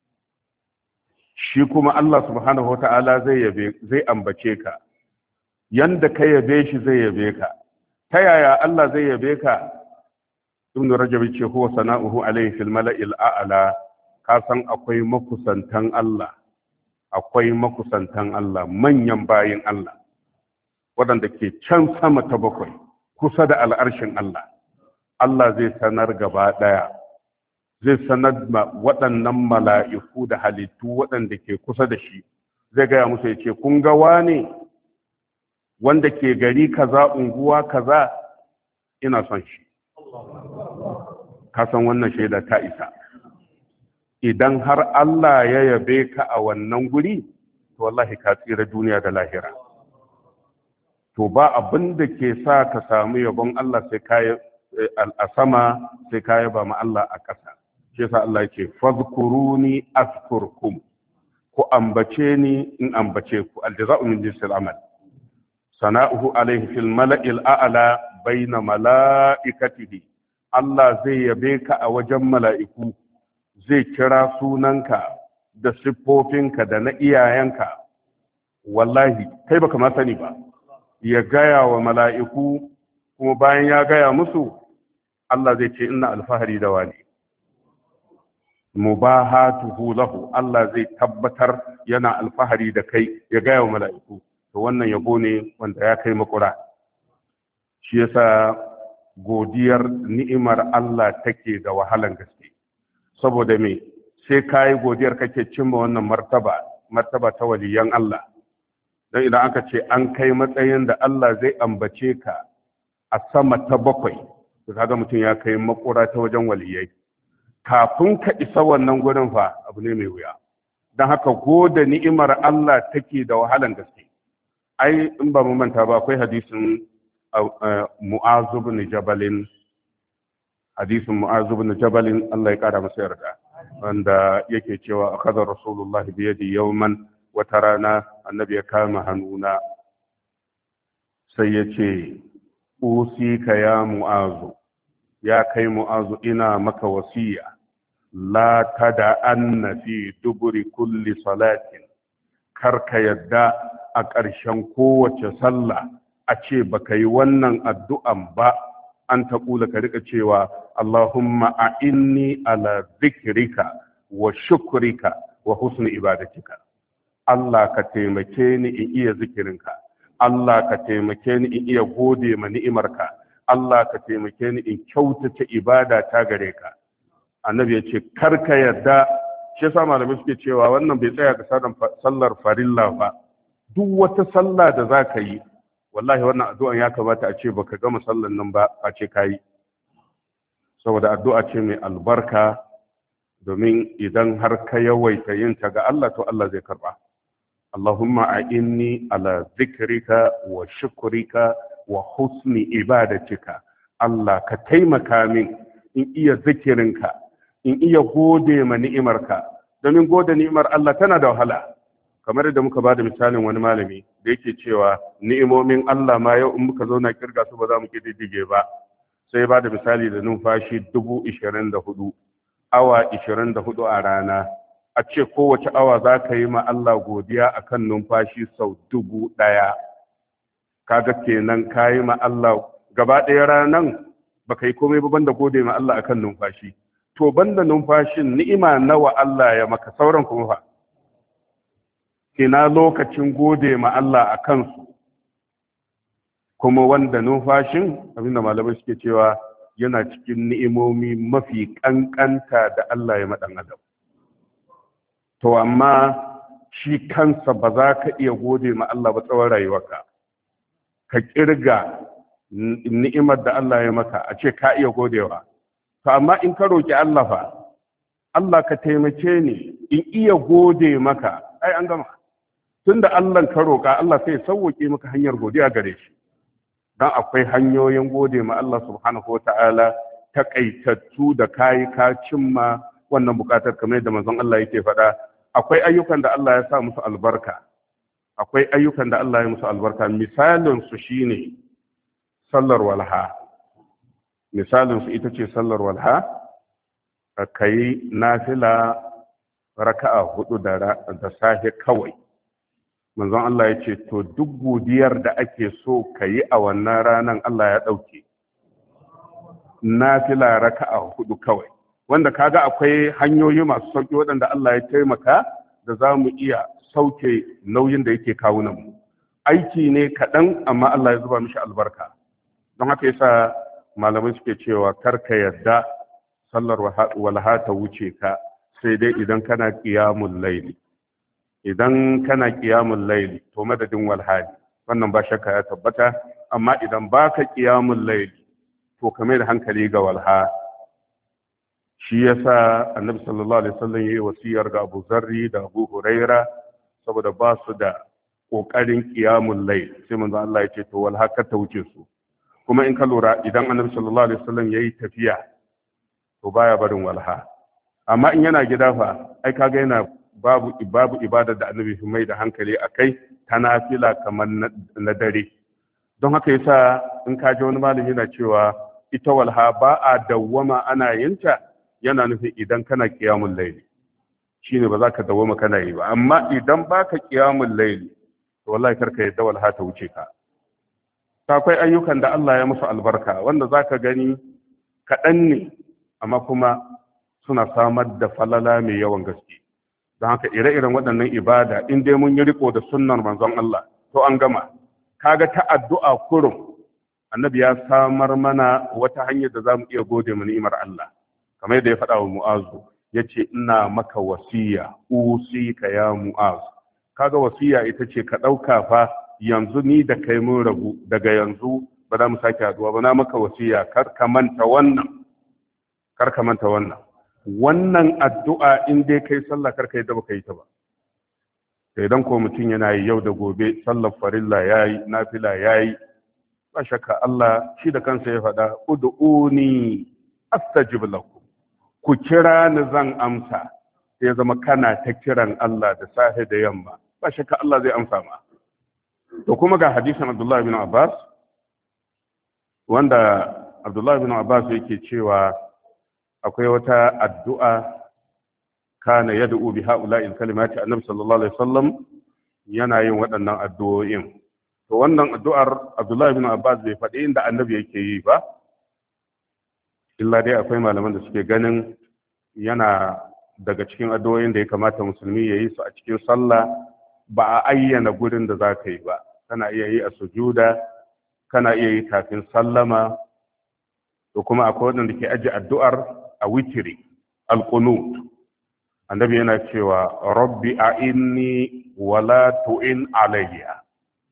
shi kuma Allah subhanahu wa ta'ala zai yabe, zai ambace ka. Yanda ka yabe shi zai yabe ka. Ta yaya Allah zai yabe ka? Ibn Rajab ce huwa sana'uhu alayhi fil mala'il a'la. Ka san akwai makusantan Allah. Akwai makusantan Allah, manyan bayin Allah, waɗanda ke can sama ta bakwai, kusa da al'arshin Allah. Allah zai sanar gaba ɗaya, zai sanar ma waɗannan mala'iku da halittu waɗanda ke kusa da shi, zai gaya musu ya ce, kun ga wane wanda ke gari kaza, unguwa kaza, ina son shi. ka san wannan shaida ta isa. Idan har Allah ya yabe ka a wannan guri to wallahi ka tsira duniya da lahira. To ba abin da ke sa ka samu yabon Allah sai ka a sama sai ka yaba ma Allah a ƙasa. Shi yasa Allah yake fadhkuruni azkurkum, ku ambace ni in ambace ku, aljaza'u min jinsil amal. Sana'uhu alaihi fil mala'il a'la baina mala'ikatihi, Allah zai yabe ka a wajen mala'iku, zai kira sunanka da siffofinka da na iyayenka. Wallahi kai baka ma sani ba, ya gaya wa mala'iku, kuma bayan ya gaya musu Allah zai ce ina alfahari da wani. Mubahatuhu lahu, Allah zai tabbatar yana alfahari da kai, ya gaya wa mala'iku. To wannan yabo ne wanda ya kai makura. Shi yasa godiyar ni'imar Allah take da wahalan gaske. Saboda me sai kai godiyar kake cimma wannan martaba, martaba ta waliyan Allah. Dan idan aka ce an kai matsayin da Allah zai ambace ka a sama ta bakwai, to kaga mutum ya kai makura ta wajen waliyai. Kafin ka isa wannan gurin fa abu ne mai wuya. Dan haka goda ni'imar Allah take da wahalan gaske. Ai in ba mu manta ba akwai hadisin Mu'az ibn Jabal, hadisin Mu'az ibn Jabal Allah ya kara masa yarda, wanda yake cewa akaza Rasulullah bi yadi yawman, wata rana annabi ya kama hannuna sai ya ce usika ya Mu'az, ya kai Mu'az ina maka wasiya, la tada anna fi duburi kulli salatin, karka yadda a ƙarshen kowace sallah a ce baka yi wannan addu'an ba, an taƙula ka rika cewa Allahumma a'inni ala zikrika wa shukrika wa husni ibadatika. Allah ka taimake ni in iya zikirinka, Allah ka taimake ni in iya gode ma ni'imarka, Allah ka taimake ni in kyautata ibada ta gare ka. Annabi ya ce karka yarda. Shi yasa malamai suke cewa wannan bai tsaya ga sallar farilla ba, duk wata sallah da za ka yi, wallahi wannan addu'an ya kamata a ce baka gama sallan nan ba a ce ka yi, saboda addu'a ce mai albarka, domin idan har ka yawaita yin ta ga Allah to Allah zai karba. Allahumma a'inni ala zikrika wa shukrika wa husni ibadatika. Allah ka taimaka min in iya zikirinka, in iya gode ma ni'imarka, domin gode ni'imar Allah tana da wahala. Kamar yadda muka ba da misalin wani malami da yake cewa ni'imomin Allah ma yau in muka zauna kirga su ba za mu kididdige ba. Sai ba da misali da numfashi dubu ishirin da hudu, awa ishirin da hudu a rana. A ce kowace awa za ka yi ma Allah godiya a kan numfashi sau dubu ɗaya. Kaga kenan ka yi ma Allah gaba ɗaya ranan ba ka yi komai ba banda gode ma Allah a kan numfashi. To banda numfashin ni'ima nawa Allah ya maka, sauran kuma fa. Ina lokacin gode ma Allah a kansu, kuma wanda numfashin abinda malamai suke cewa yana cikin ni'imomi mafi ƙanƙanta da Allah ya maɗan adam. To amma shi kansa ba za ka iya gode ma Allah ba tsawon rayuwarka. Ka ƙirga ni'imar da Allah ya maka a ce ka iya godewa. To amma in ka roƙi Allah fa, Allah ka taimake ni in iya gode maka, ai an gama. Tunda Allah ka roƙa, Allah sai ya sauwaƙe maka hanyar godiya gare shi. Dan akwai hanyoyin gode ma Allah subhanahu wa ta'ala takaitattu da kayi ka cimma wannan buƙatar, kamar yadda manzon Allah yake faɗa. Akwai ayyukan da Allah ya sa musu albarka, akwai ayyukan da Allah ya musu albarka. Misalin su shine sallar walha. Misalin su ita ce sallar walha, ka yi nafila raka'a hudu da da safe kawai. Manzon Allah ya ce to duk godiyar da ake so ka yi a wannan ranan Allah ya ɗauke. Nafila raka'a hudu kawai, wanda kaga akwai hanyoyi masu sauki waɗanda Allah ya taimaka da za mu iya sauke nauyin da yake kawunan mu. Aiki ne kaɗan amma Allah ya zuba mishi albarka. Don haka yasa malamai suke cewa kar ka yarda sallar walha ta wuce ka, sai dai idan kana qiyamul layli. Idan kana qiyamul layli to madadin walhali, wannan ba shakka ya tabbata. Amma idan baka qiyamul layli to ka mai da hankali ga walha. shi yasa annabi sallallahu alaihi wasallam yayi wasiyar ga Abu Zarri da Abu Huraira saboda ba su da kokarin qiyamul layl sai manzo Allah ya ce to wal haka ta wuce su kuma in ka lura idan annabi sallallahu alaihi wasallam yayi tafiya to baya barin walha amma in yana gida fa ai kaga yana babu babu ibada da annabi mai da hankali akai ta nafila kamar na dare don haka yasa in ka ji wani malami yana cewa ita walha ba a dawwama ana yinta yana nufin idan kana qiyamul layli shine ba za ka dawwama kana yi ba amma idan baka qiyamul layli to wallahi karka yadda walha ta wuce ka akwai ayyukan da Allah ya musu albarka wanda zaka gani kaɗan ne amma kuma suna samar da falala mai yawan gaske don haka ire-iren waɗannan ibada in dai mun yi riko da sunnar manzon Allah to an gama kaga ta addu'a kurum annabi ya samar mana wata hanyar da zamu iya gode mu ni'imar Allah kamar yadda ya faɗa wa Mu'azu yace ina maka wasiya usika ya Mu'az kaga wasiya ita ce ka ɗauka fa yanzu ni da kai mun rabu daga yanzu ba za mu sake haduwa ba na maka wasiya kar ka manta wannan kar ka manta wannan wannan addu'a in dai kai sallah kar kai da baka yi ta ba sai idan ko mutum yana yi yau da gobe sallar farilla yayi nafila yayi ba shakka Allah shi da kansa ya faɗa ud'uni astajib lakum ku kira ni zan amsa sai zama kana ta kiran Allah da safe da yamma ba shakka Allah zai amsa ma to kuma ga hadisin Abdullah ibn Abbas wanda Abdullah ibn Abbas yake cewa akwai wata addu'a kana yad'u bi ha'ula'il kalimati annabi sallallahu alaihi wasallam yana yin waɗannan addu'o'in to wannan addu'ar Abdullah ibn Abbas bai faɗi inda annabi yake yi ba illa dai akwai malaman da suke ganin yana daga cikin addu'o'in da ya kamata musulmi ya yi su a cikin sallah ba a ayyana gurin da za ka yi ba kana iya yi a sujuda kana iya yi kafin sallama to kuma akwai wanda ke aji addu'ar a witiri alqunut annabi yana cewa rabbi a'inni wala tu'in alayya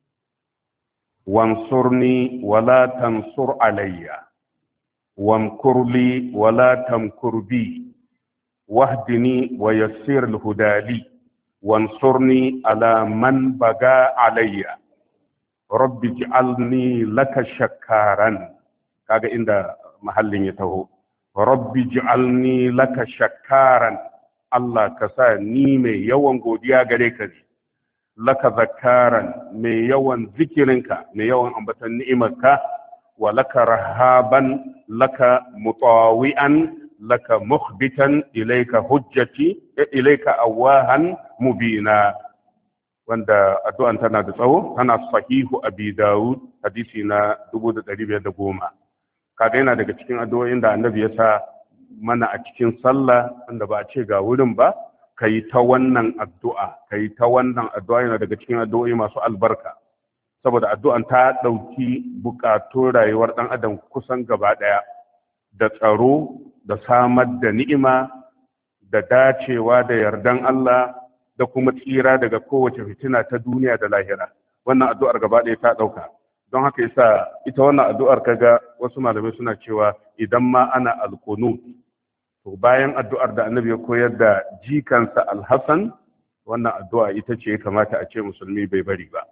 wansurni wala tansur alayya wamkur li wala tamkur bi wahdini wa yassir al-huda li wansurni ala man baga alayya rabbi ij'alni laka shakkaran kaga inda mahallin ya taho rabbi ij'alni laka shakkaran Allah ka sa ni mai yawan godiya gare ka ne laka zakaran mai yawan zikirinka mai yawan ambatan ni'imarka wa laka rahaban laka mutawi'an laka mukhbitan ilayka hujjati ilayka awahan mubina wanda addu'an tana da tsawo tana sahihu abi daud hadisi na dubu da ɗari biyar da goma kaga yana daga cikin addu'o'in da annabi ya sa mana a cikin sallah wanda ba a ce ga wurin ba kai ta wannan addu'a kai ta wannan addu'a yana daga cikin addu'o'i masu albarka saboda addu'an ta ɗauki bukatun rayuwar ɗan adam kusan gaba ɗaya da tsaro da samar da ni'ima da dacewa da yardan Allah da kuma tsira daga kowace fitina ta duniya da lahira wannan addu'ar gaba ɗaya ta ɗauka don haka yasa ita wannan addu'ar kaga wasu malamai suna cewa idan ma ana alqunut to bayan addu'ar da annabi ya koyar da jikansa alhassan wannan addu'a ita ce ya kamata a ce musulmi bai bari ba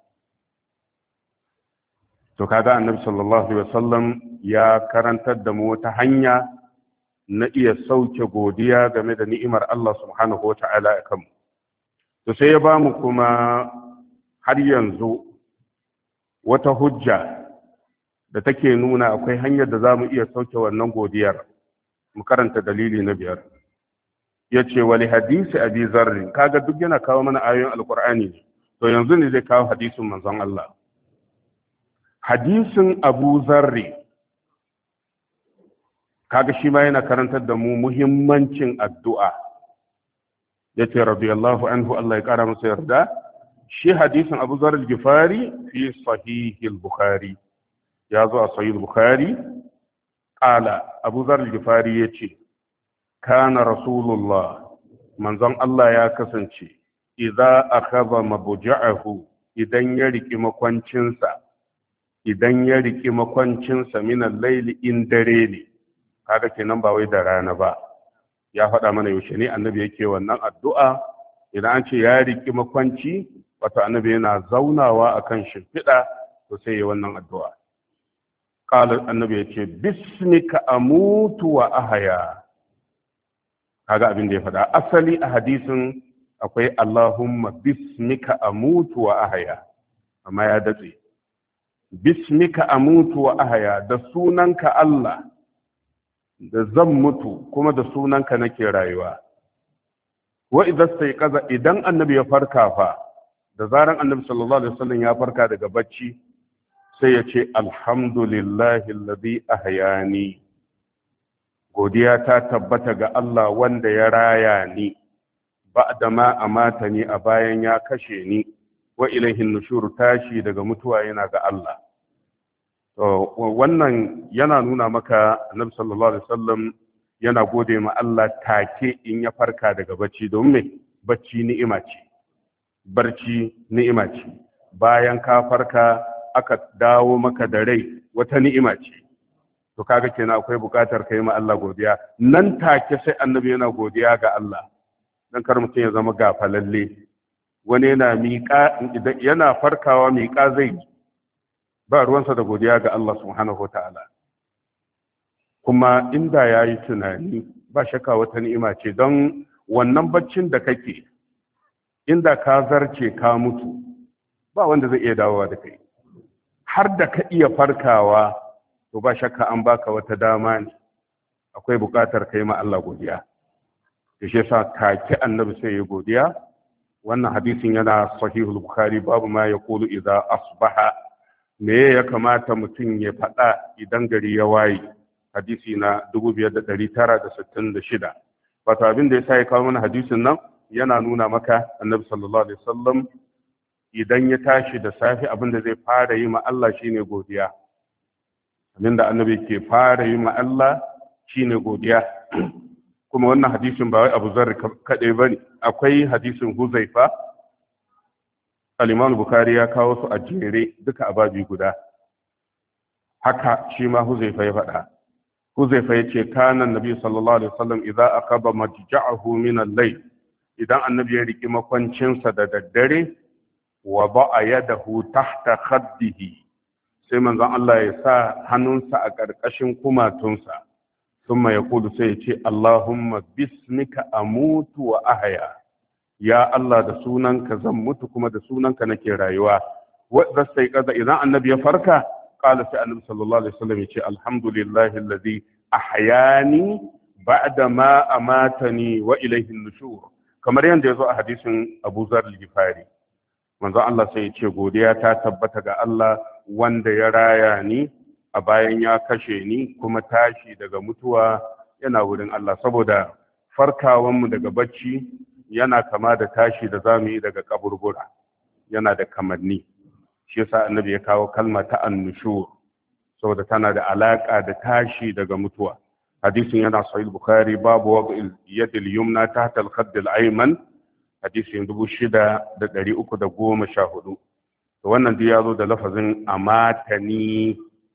to kaga annabi sallallahu alaihi wasallam ya karantar da mu wata hanya na iya sauke godiya game da ni'imar Allah subhanahu wata'ala a kanmu to sai ya bamu kuma har yanzu wata hujja da take nuna akwai hanyar da za mu iya sauke wannan godiyar mu karanta dalili na biyar ya ce wali hadisi abi zarri kaga duk yana kawo mana ayoyin alkur'ani to yanzu ne zai kawo hadisin manzon Allah hadisin abu zarri kaga shi ma yana karantar da mu muhimmancin addu'a ya ce radiyallahu anhu Allah ya kara masa yarda shi hadisin Abu Zar al-Ghifari fi sahih al-Bukhari ya zo a sahih al-Bukhari qala Abu Zar al-Ghifari yace kana rasulullah manzon Allah ya kasance idza akhadha mabja'ahu idan ya riki makwancinsa idan ya riki makwancinsa min al-layli in dare ne kaga kenan ba wai da rana ba ya faɗa mana yaushe ne annabi yake wannan addu'a. Idan an ce ya riki makwanci, wato annabi yana zaunawa akan shimfiɗa, to sai ya wannan addu'a. Qala annabi yace bismika amutu wa ahya. Kaga abin da ya faɗa asali a hadisin akwai Allahumma bismika amutu wa ahya, amma ya datse bismika amutu wa ahya, da sunanka Allah da zan mutu kuma da sunanka nake rayuwa. Wa idan sai kaza idan annabi ya farka fa, da zaran annabi sallallahu alaihi wasallam ya farka daga bacci sai ya ce alhamdulillahi alladhi ahyani, godiya ta tabbata ga Allah wanda ya raya ni ba'da ma amatani, a bayan ya kashe ni, wa ilaihi nushur, tashi daga mutuwa yana ga Allah. To wannan yana nuna maka annabi sallallahu alaihi wasallam yana gode ma Allah take in ya farka daga bacci, domin me bacci ni'ima ce, barci ni'ima ce, bayan ka farka aka dawo maka da rai wata ni'ima ce. To kaga kenan akwai bukatar kai ma Allah godiya. Nan take sai annabi yana godiya ga Allah, dan kar mutum ya zama gafalalle. Wani yana miƙa, yana farkawa miƙa zai ba ruwansa da godiya ga Allah subhanahu wa ta'ala. Kuma inda ya yi tunani, ba shakka wata ni'ima ce, don wannan baccin da kake, inda ka zarce ka mutu, ba wanda zai iya dawowa da kai. Har da ka iya farkawa, to ba shakka an baka wata dama ne, akwai buƙatar kai ma Allah godiya. Da shi yasa take annabi sai ya godiya. Wannan hadisin yana sahihul Bukhari, babu ma ya kulu idza asbaha, me ya kamata mutum ya faɗa idan gari ya waye, hadisi na dubu biyar da ɗari tara da sittin da shida. Wato abin da ya sa ya kawo mana hadisin nan yana nuna maka annabi sallallahu alaihi wasallam idan ya tashi da safe abin da zai fara yi ma Allah shine godiya. Abin da annabi ke fara yi ma Allah shine godiya. Kuma wannan hadisin ba wai Abu Zarr kadai bane, akwai hadisin Huzaifa. Al-Imam Bukhari ya kawo su a jere duka a babi guda. Haka shi ma Huzaifa ya faɗa. Huzaifa yace kana Nabi sallallahu alaihi wasallam idza aqaba madja'ahu min al-layl, idan annabi ya riki makwancinsa da daddare, wa ba'a yadahu tahta khaddihi, sai manzon Allah ya sa hannunsa a ƙarƙashin kumatunsa, thumma yaqulu, sai ya ce Allahumma bismika amutu wa ahya, ya Allah da sunanka zan mutu kuma da sunanka nake rayuwa. Wadda sai kaza idan annabi ya farka, qala sai annabi sallallahu alaihi wasallam ya ce alhamdulillahi alladhi ahyani ba'da ma amatani wa ilayhi an-nushur, kamar yanda yazo a hadisin Abu Zar al-Ghifari. Manzo Allah sai ya ce godiya ta tabbata ga Allah wanda ya raya ni a bayan ya kashe ni, kuma tashi daga mutuwa yana wurin Allah. Saboda farkawanmu daga bacci yana kama da tashi da zamu yi daga kaburbura, yana da kamanni. Shi yasa annabi ya kawo kalma ta annushur, saboda tana da alaka da tashi daga mutuwa. Hadisin yana sahih Bukhari, babu wad'il yadil yumna tahta al-khadd al-ayman, hadisin dubu shida da ɗari uku da goma sha hudu. To wannan duk ya zo da lafazin amatani,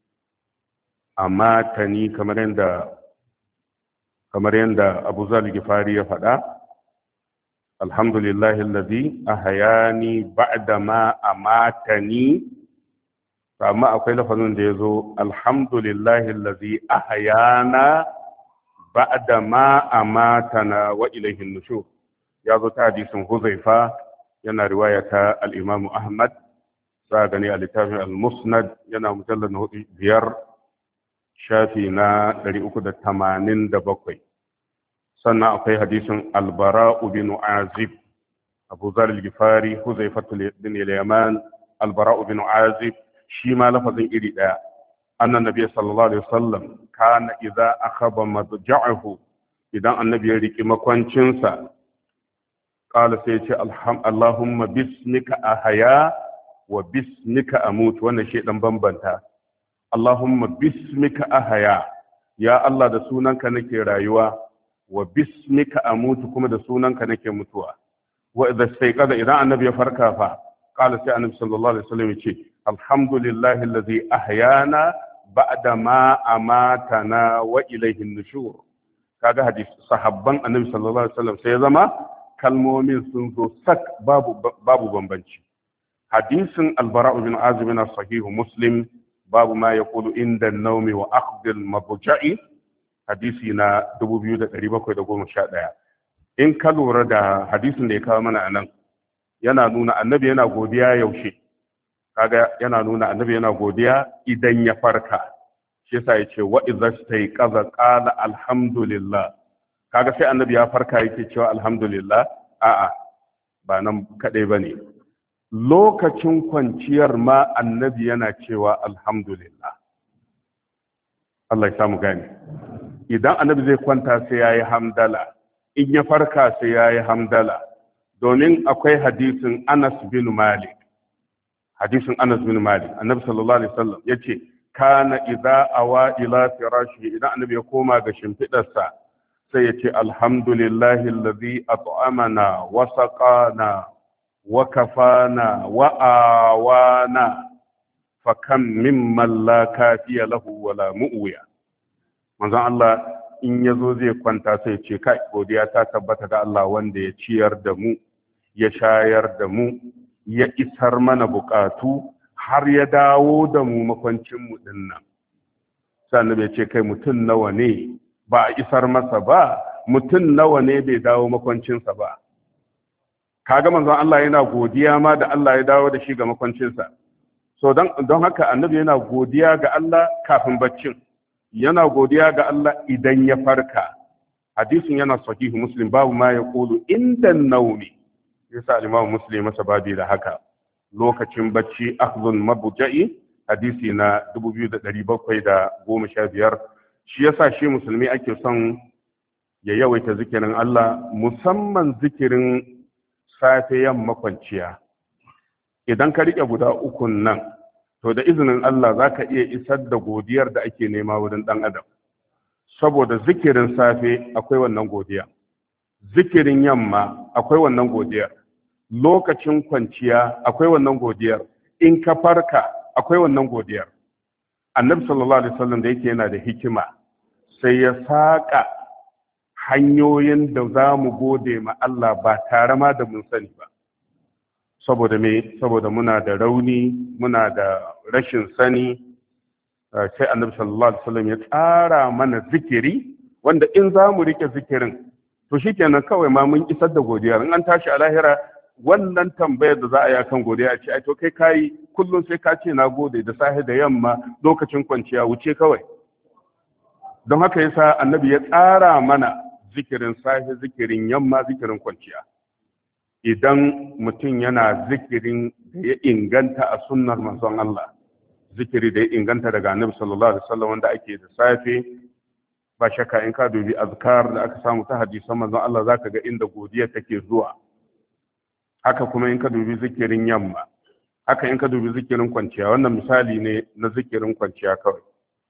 amatani kamar yadda kamar yadda Abu Zar al-Ghifari ya faɗa. Alhamdulillahi alladhi ahyani ba'da ma amatani. Amma akwai lafazin da yazo alhamdulillahi alladhi ahyana ba'da ma amatana wa ilayhi an-nushur. Yazo ta hadisin Huzaifa, yana riwaya ta al-Imam Ahmad, za gani a littafin al-Musnad, yana mujallad na hudu biyar shafi na ɗari uku da tamanin da bakwai. Sannan akwai hadisin albara'u bin azib, Abu Zar al-Ghifari, Huzaifa bin al-Yaman, albara'u bin azib, shi ma lafazin iri daya. Annan nabiy sallallahu alaihi wasallam kana idza akhaba madja'ahu, idan annabi ya riki makwancinsa, qala sai ya ce Allahumma bismika ahya wa bismika amut. Wannan shi dan bambanta. Allahumma bismika ahya, ya Allah da sunanka nake rayuwa, wa bismika amutu, kuma da sunanka nake mutuwa. Wa idza stayqadha, idan annabi ya farka fa, qala sai annabi sallallahu alaihi wasallam yace alhamdulillahi alladhi ahyana ba'da ma amatana wa ilayhi an-nushur. kaga hadisi sahabban annabi sallallahu alaihi wasallam sai ya zama kalmomin sun zo sak babu babu bambanci. hadisin albara bin azib na sahih muslim babu ma yaqulu inda an-nawmi wa akhdh al-mabja'i hadisi na dubu biyu da ɗari bakwai da goma sha ɗaya. In ka lura da hadisin da ya kawo mana anan yana nuna annabi yana godiya yaushe, kaga yana nuna annabi yana godiya idan ya farka, shi yasa ya ce wa idza stayqaza qala alhamdulillah, kaga sai annabi ya farka yake cewa alhamdulillah. A'a, ba nan kadai bane, lokacin kwanciyar ma annabi yana cewa alhamdulillah. Allah ya samu gani, idan annabi zai kwanta sai yayi hamdala, in ya farka sai yayi hamdala, domin akwai hadisin Anas bin Malik hadisin Anas bin Malik annabi sallallahu alaihi wasallam yace kana idza awa ila firashi, idan annabi ya koma ga shimfidarsa sai yace alhamdulillahi alladhi at'amana wa saqana wa kafana wa awana fa kam mimman la kafiya lahu wala mu'wiya. Manzon Allah in yazo zai kwanta sai ce kai godiya ta tabbata ga Allah wanda ya ciyar da mu, ya shayar da mu, ya isar mana bukatu har ya dawo da mu makwancinmu dinnan. Sannan bai ce kai mutum nawa ne ba a isar masa ba, mutum nawa ne bai dawo makwancinsa ba. Kaga manzon Allah yana godiya ma da Allah ya dawo da shi ga makwancinsa. So don, don haka annabi yana godiya ga Allah kafin baccin, yana godiya ga Allah idan ya farka. Hadisin yana sahihu Muslim babu ma ya kulu inda naumi. Yasa al-Imam Muslim masa babi da haka. Lokacin bacci akhdhun mabja'i hadisi na dubu biyu da ɗari bakwai da goma sha biyar. Shi yasa shi musulmi ake son ya yawaita zikirin Allah, musamman zikirin safe yamma kwanciya. Idan ka rike guda ukun nan, to da izinin Allah za ka iya isar da godiyar da ake nema wurin ɗan adam. Saboda zikirin safe akwai wannan godiya, zikirin yamma akwai wannan godiyar, lokacin kwanciya akwai wannan godiyar, in ka farka akwai wannan godiyar. Annabi sallallahu alaihi wasallam da yake yana da hikima sai ya saka hanyoyin da za mu gode ma Allah ba tare ma da mun sani ba. Saboda me? Saboda muna da rauni, muna da rashin sani, sai annabi sallallahu alaihi wasallam ya tsara mana zikiri wanda in za mu rike zikirin to shikenan kawai ma mun isar da godiya. In an tashi a lahira wannan tambayar da za a yi akan godiya ce ai to kai kai kullum sai ka ce na gode da safe da yamma lokacin kwanciya wuce kawai. Don haka yasa annabi ya tsara mana zikirin safe, zikirin yamma, zikirin kwanciya. Idan mutum yana zikirin da ya inganta a sunnar manzon Allah, zikiri da ya inganta daga annabi sallallahu alaihi wasallam wanda ake da safe, ba shakka in ka dubi azkar da aka samu ta hadisan manzon Allah zaka ga inda godiya take zuwa. Haka kuma in ka dubi zikirin yamma, haka in ka dubi zikirin kwanciya. Wannan misali ne na zikirin kwanciya kawai.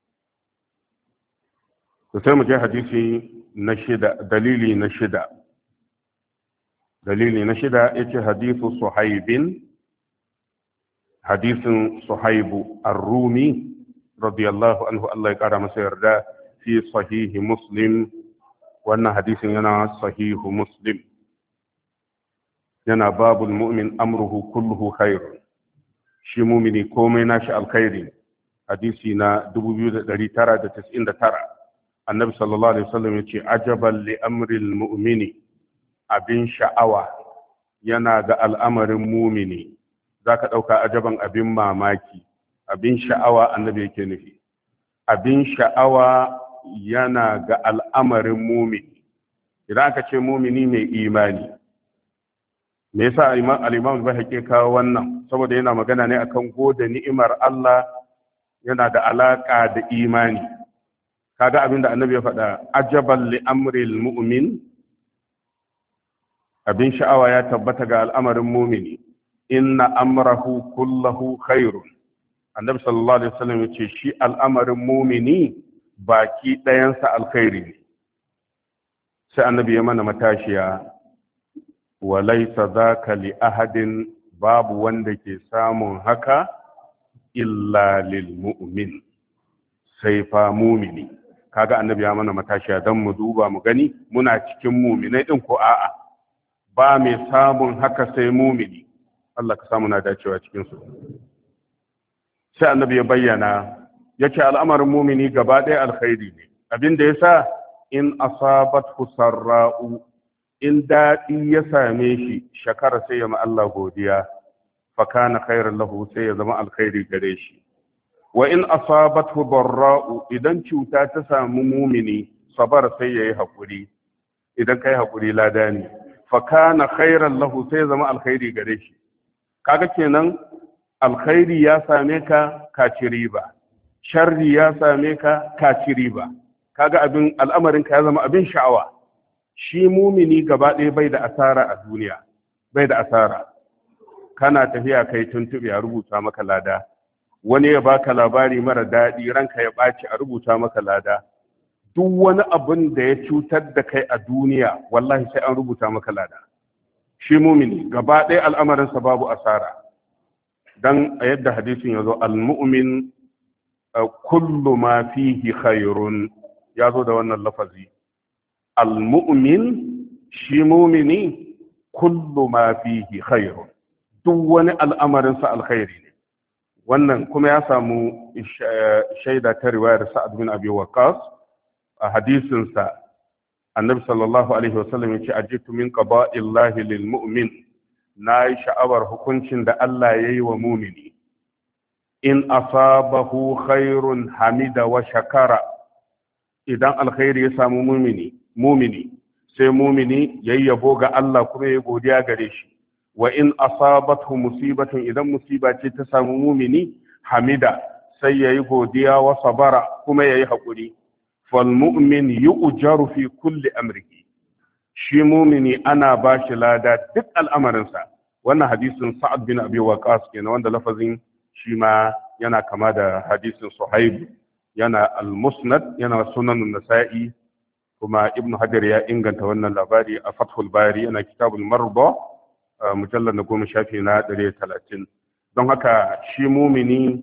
To sai mu je hadisi na shida, dalili na shida. Dalili na shida yace hadithu Suhaibin, hadisin Suhaibu ar-Rumi radiyallahu anhu, Allah ya kara masa yarda, fi sahihi Muslim. Wannan hadisin yana sahihu Muslim, yana babul mu'min amruhu kulluhu khair, shi mumini komai nashi alkhairi. Hadisi na dubu biyu da ɗari tara da tis'in da tara. Annabi sallallahu alaihi wasallam yace ajaban li amril mu'mini, abin sha'awa yana ga al'amarin mumini. Zaka dauka ajaban abin mamaki, abin sha'awa annabi yake nufi. Abin sha'awa yana ga al'amarin mumini. Idan aka ce mumini mai imani, me yasa al-Imam al-Bahaqi kawo wannan? Saboda yana magana ne akan gode ni'imar Allah, yana da alaka da imani. Kaga abinda annabi ya faɗa, ajaban li amril mu'min, abin sha'awa ya tabbata ga al'amarin mumini. Inna amrahu kullahu khairun. Annabi sallallahu alaihi wasallam yace shi al'amarin mumini baki ɗayansa alkhairi ne. Sai annabi ya mana matashiya, walaysa dhaka li ahadin, babu wanda ke samun haka illa lil mu'min, sai fa mumini. kaga annabi ya mana matashiya dan mu duba mu gani muna cikin mu'minai din ko a'a. Ba mai samun haka sai mumini. Allah ka samu na dacewa cikin su. Sai annabi ya bayyana yace al'amarin mumini gaba ɗaya alkhairi ne. Abin da yasa in asabathu sarra'u, in daɗi ya same shi shakara sai ya ma Allah godiya, fa kana khairan lahu, sai ya zama alkhairi gare shi. Wa in asabathu darra'u, idan cuta ta samu mumini sabar sai yayi hakuri, idan kai hakuri lada ne, fa kana khairan lahu, sai ya zama alkhairi gare shi. Kaga kenan alkhairi ya same ka ka ci riba, sharri ya same ka ka ci riba. Kaga abin al'amarin ka ya zama abin sha'awa. Shi mumini gaba ɗaya bai da asara a duniya, bai da asara. Kana tafiya kai tuntuɓe a rubuta maka lada, wani ya baka labari mara daɗi ranka ya ɓaci a rubuta maka lada. Duk wani abin da ya cutar da kai a duniya wallahi sai an rubuta maka lada. Shi mumini gaba ɗaya al'amarinsa babu asara. Dan a yadda hadisin ya zo, al-mu'min kullu ma fihi khairun, ya zo da wannan lafazi. Al-mu'min, shi mumini, kullu ma fihi khairun, duk wani al'amarinsa alkhairi ne. Wannan kuma ya samu shaida ta riwayar Sa'ad bin Abi Waqqas a hadisinsa. Annabi sallallahu alaihi wasallam yace ajitu min qada'illahi lil mu'min, nayi sha'awar hukuncin da Allah yayi wa mumini. In asabahu khairun hamida wa shakara, idan alkhairi ya samu mumini mumini sai mumini yayi yabo ga Allah kuma yayi godiya gare shi. Wa in asabathu musibatun, idan musiba ce ta samu mumini hamida, sai yayi godiya wa sabara kuma yayi hakuri. Fal mu'min yu'jaru fi kulli amrihi, shi mumini ana bashi lada duk al'amarinsa. Wannan hadisin Sa'ad bin Abi Waqqas kenan, wanda lafazin shi ma yana kama da hadisin Suhaib, yana al-Musnad, yana Sunan Nasa'i, kuma Ibn Hajar ya inganta wannan labari a Fathul Bari, yana Kitabul Marba, mujallar na goma shafi na ɗari talatin. Don haka shi mumini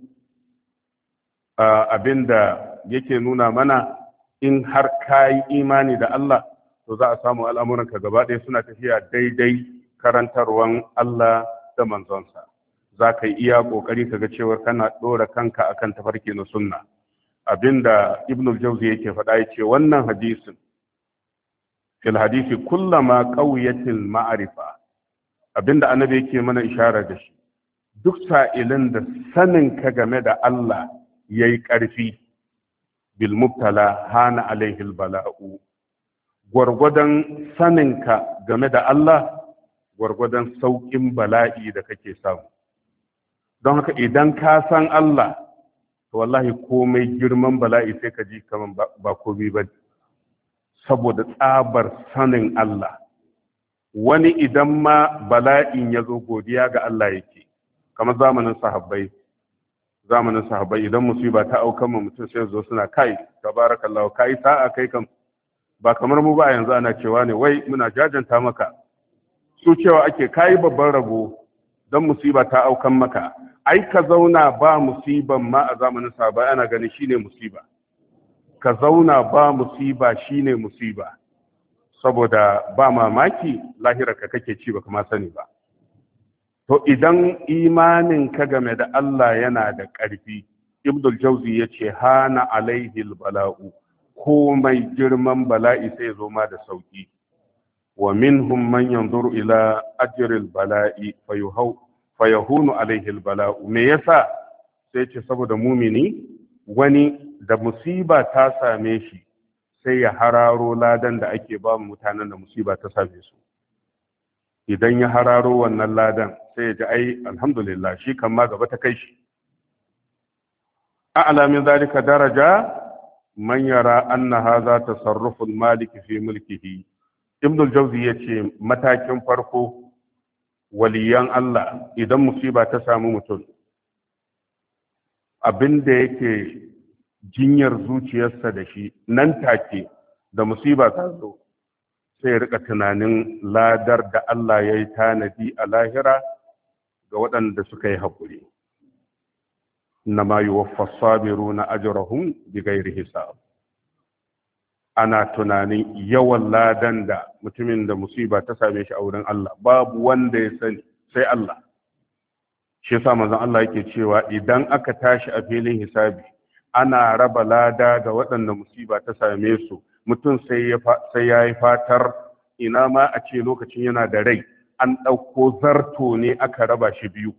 abinda yake nuna mana, in har ka yi imani da Allah, to za a samu al'amuranka gaba ɗaya suna tafiya daidai karantarwan Allah da manzonsa. Za ka yi iya ƙoƙari ka ga cewar kana ɗora kanka akan tafarki na sunna. Abinda Ibn al-Jawzi yake faɗa, ya ce wannan hadisin, fil hadisi kullama qawiyatil ma'rifa, abinda annabi yake mana isharar da shi, duk sa'ilin da sanin ka game da Allah yayi ƙarfi, bil mubtala hana alaihi al bala'u, gwargwadon sanin ka game da Allah gwargwadon saukin bala'i da kake samu. Don haka idan ka san Allah, to wallahi komai girman bala'i sai ka ji kaman ba komai ba, saboda tsabar sanin Allah. Wani idan ma bala'in ya zo godiya ga Allah yake, kamar zamanin sahabbai. Zamanin sahabbai idan musiba ta aukan mu mutum sai zo suna kai tabarakallahu, kai sa'a kai kam, ba kamar mu ba yanzu ana cewa ne wai muna jajanta maka. Su cewa ake kai babban rabo don musiba ta aukan maka. Ai ka zauna ba musiban ma a zamanin sahabbai ana ganin shine musiba. Ka zauna ba musiba shine musiba, saboda ba mamaki lahirarka kake ci baka ma sani ba. To idan imanin ka game da Allah yana da ƙarfi, Ibnul Jauzi ya ce hana alaihi bala'u, komai girman bala'i sai zo ma da sauki. Wa minhum man yanzuru ila ajril bala'i fayahunu alaihi bala'u. Me yasa? Sai ce saboda mumini wani da musiba ta same shi sai ya hararo ladan da ake ba mutanen da musiba ta same su. Idan ya hararo wannan ladan sai ya ji ai alhamdulillah shi kan ma gaba ta kai shi. A'la min zalika daraja man yara anna hadha tasarruful malik fi mulkihi. Ibn al-Jawzi yace matakin farko, waliyan Allah idan musiba ta samu mutum, abinda yake jinyar zuciyarsa da shi nan take da musiba ta zo, sai ya rika tunanin ladar da Allah ya yi tanadi a lahira ga waɗanda suka yi haƙuri. Innama yuwaffa sabiruna ajrahum bighairi hisab. ana tunanin yawan ladan da mutumin da musiba ta same shi a wurin Allah babu wanda ya sani sai Allah. Shi yasa manzon Allah yake cewa idan aka tashi a filin hisabi ana raba lada ga waɗanda musiba ta same su, mutum sai ya sai yayi fatar ina ma a ce lokacin yana da rai an ɗauko zarto ne aka raba shi biyu,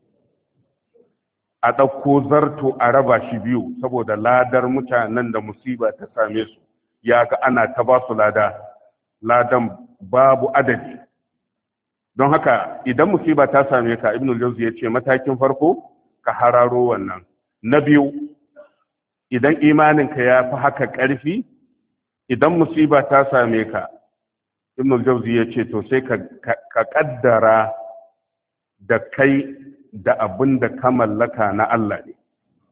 a ɗauko zarto a raba shi biyu saboda ladar mutanen da musiba ta same su, ya ga ana ta ba su lada, ladan babu adadi. Don haka idan musiba ta same ka, Ibn al-Jawzi ya ce matakin farko ka hararo wannan. Na biyu, idan imaninka ya fi haka ƙarfi, idan musiba ta same ka, Ibn al-Jawzi ya ce to sai ka kaddara da kai da abin da ka mallaka na Allah ne.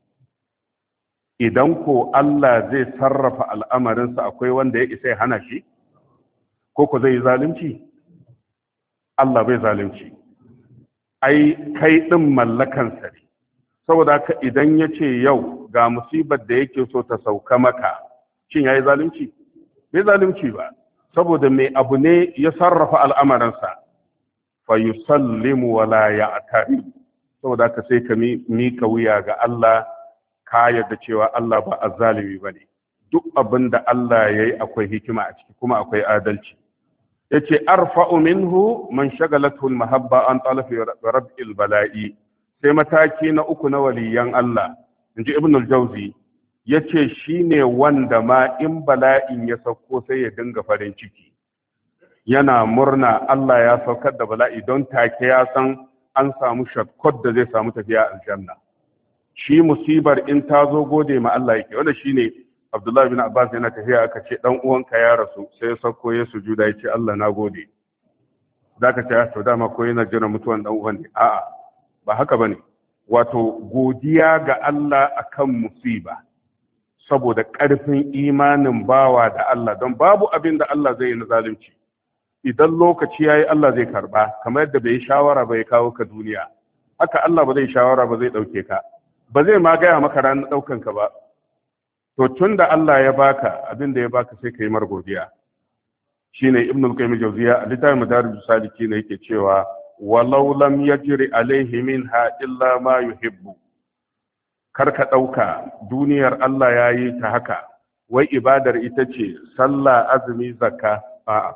Idan ko Allah zai sarrafa al'amarinsa akwai wanda ya isa ya hana shi, ko ko zai yi zalunci? Allah bai zalunci. Ai, kai ɗin mallakansa ne. Saboda haka idan ya ce yau ga musibar da yake so ta sauka maka, shin ya yi zalunci? Bai zalunci ba, saboda mai abu ne ya sarrafa al'amarinsa, fa yusallimu wala ya'tari. Saboda haka sai ka mika wuya ga Allah, ka yarda cewa Allah ba azzalimi bane. Duk abin da Allah yayi akwai hikima a ciki kuma akwai adalci. Yace arfa'u minhu man shagalathu al-mahabba an talafi rabbil bala'i. Sai mataki na uku na waliyan Allah, inji Ibn al-Jawzi, yace shine wanda ma in bala'in ya sauko sai ya dinga farin ciki. Yana murna Allah ya saukar da bala'i don take ya san an samu shakkot da zai samu tafiya aljanna. Shi musibar in ta zo gode ma Allah yake, wanda shine Abdullah bin Abbas yana tafiya aka ce dan uwanka ya rasu, sai ya sauko ya sujuda ya ce Allah na gode. Zaka ce to dama ko yana jira mutuwan dan uwan ne? A'a, ba haka bane. Wato godiya ga Allah akan musiba saboda ƙarfin imanin bawa da Allah, don babu abin da Allah zai yi na zalunci. Idan lokaci yayi Allah zai karba, kamar yadda bai shawara bai kawo ka duniya, haka Allah ba zai shawara ba zai dauke ka, ba zai ma gaya maka ranar daukan ka ba. To tunda Allah ya baka abin da ya baka sai ka yi mar godiya. Shine Ibn al-Qayyim al-Jawziyya a littafin Madarijus Salikin yake cewa walau lam yajri alaihi minha illa ma yuhibbu. Kar ka dauka duniyar Allah ya yi ta haka, wai ibadar ita ce sallah, azumi, zakka. A'a,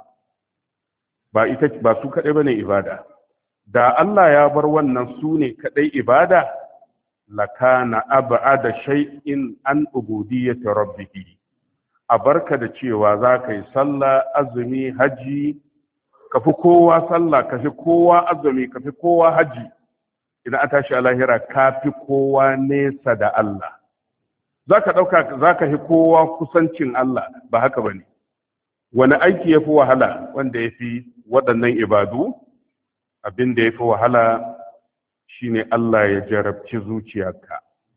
ba ita ba su kadai bane ibada. Da Allah ya bar wannan su ne kadai ibada, lakana ab'ada shay'in an ubudiyyati rabbih. A barka da cewa za ka yi sallah, azumi, haji, ka fi kowa sallah, ka fi kowa azumi, ka fi kowa haji. Idan a tashi a lahira ka fi kowa nesa da Allah. Za ka ɗauka za ka fi kowa kusancin Allah, ba haka ba ne. Wani aiki ya fi wahala wanda ya fi waɗannan ibadu? Abin da ya fi wahala shine Allah ya jarabci zuciyarka.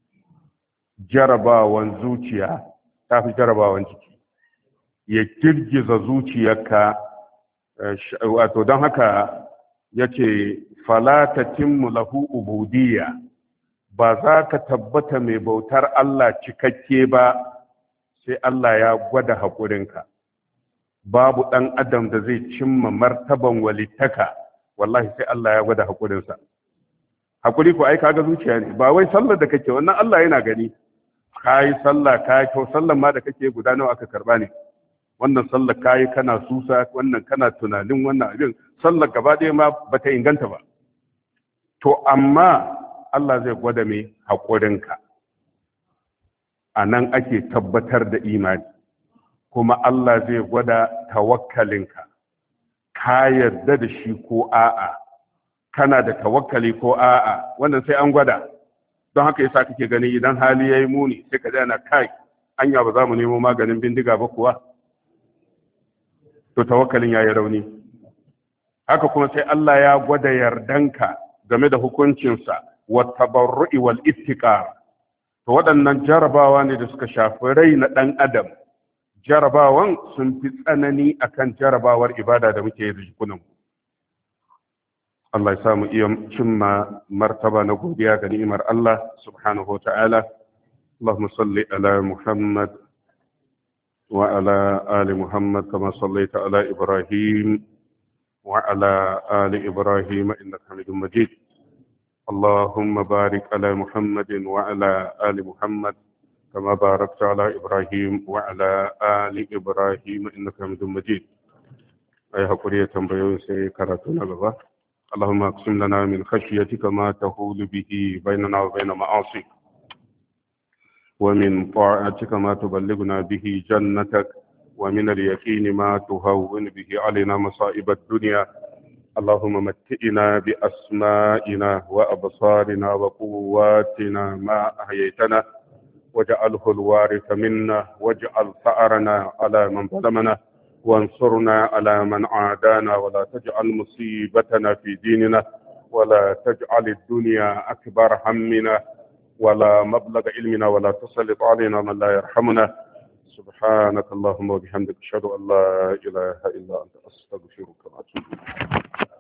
Jarabawan zuciya ta fi jarabawan jiki. Ya girgiza zuciyarka, wato don haka ya ce falatatimmu lahu ubudiyya, ba za ka tabbata mai bautar Allah cikakke ba sai Allah ya gwada haƙurinka. Babu ɗan adam da zai cimma martaban walittaka, wallahi sai Allah ya gwada haƙurinsa. Haƙuri ko ai kaga zuciya ne, ba wai sallar da kake, wannan Allah yana gani. Kayi sallah, kayi to sallar ma da kake guda nawa aka karba ne. Wannan sallar kayi kana susa, wannan kana tunanin wannan abin, sallar gaba ɗaya ma bata inganta ba. To amma Allah zai gwada mai haƙurinka. A nan ake tabbatar da imani, kuma Allah zai gwada tawakkalinka. Ka yarda da shi ko a'a, kana da tawakkali ko a'a, wannan sai an gwada. Don haka yasa kake gani idan hali yayi muni sai ka dana kai, anya ba za mu nemo maganin bindiga ba kuwa? To tawakkalin yayi rauni. Haka kuma sai Allah ya gwada yardanka game da hukuncinsa, wa tabarru'i wal ittiqa. To waɗannan jarabawa ne da suka shafi rai na ɗan adam. Jarabawan sun fi tsanani akan jarabawar ibada da muke yi da jikunan. Allah ya samu iya cimma martaba na godiya ga ni'imar Allah subhanahu wa ta'ala. Allahumma salli ala Muhammad وعلى آل محمد كما صليت على إبراهيم وعلى آل إبراهيم إنك حميد مجيد. اللهم بارك على محمد وعلى آل محمد كما باركت على إبراهيم وعلى آل إبراهيم إنك حميد مجيد. أيها قرية تنبيون سيكرتنا بابا. اللهم اقسم لنا من خشيتك ما تحول به بيننا وبين معاصيك، ومن طاعتك ما تبلغنا به جنتك، ومن اليقين ما تهون به علينا مصائب الدنيا. اللهم متئنا بأسمائنا وأبصارنا وقواتنا ما أحييتنا، واجعله الوارث منا، واجعل ثأرنا على من ظلمنا، وانصرنا على من عادانا، ولا تجعل مصيبتنا في ديننا، ولا تجعل الدنيا أكبر همنا ولا مبلغ علمنا، ولا تسلط علينا من لا يرحمنا. سبحانك اللهم وبحمدك أشهد أن لا إله إلا أنت أستغفرك وأتوب إليك.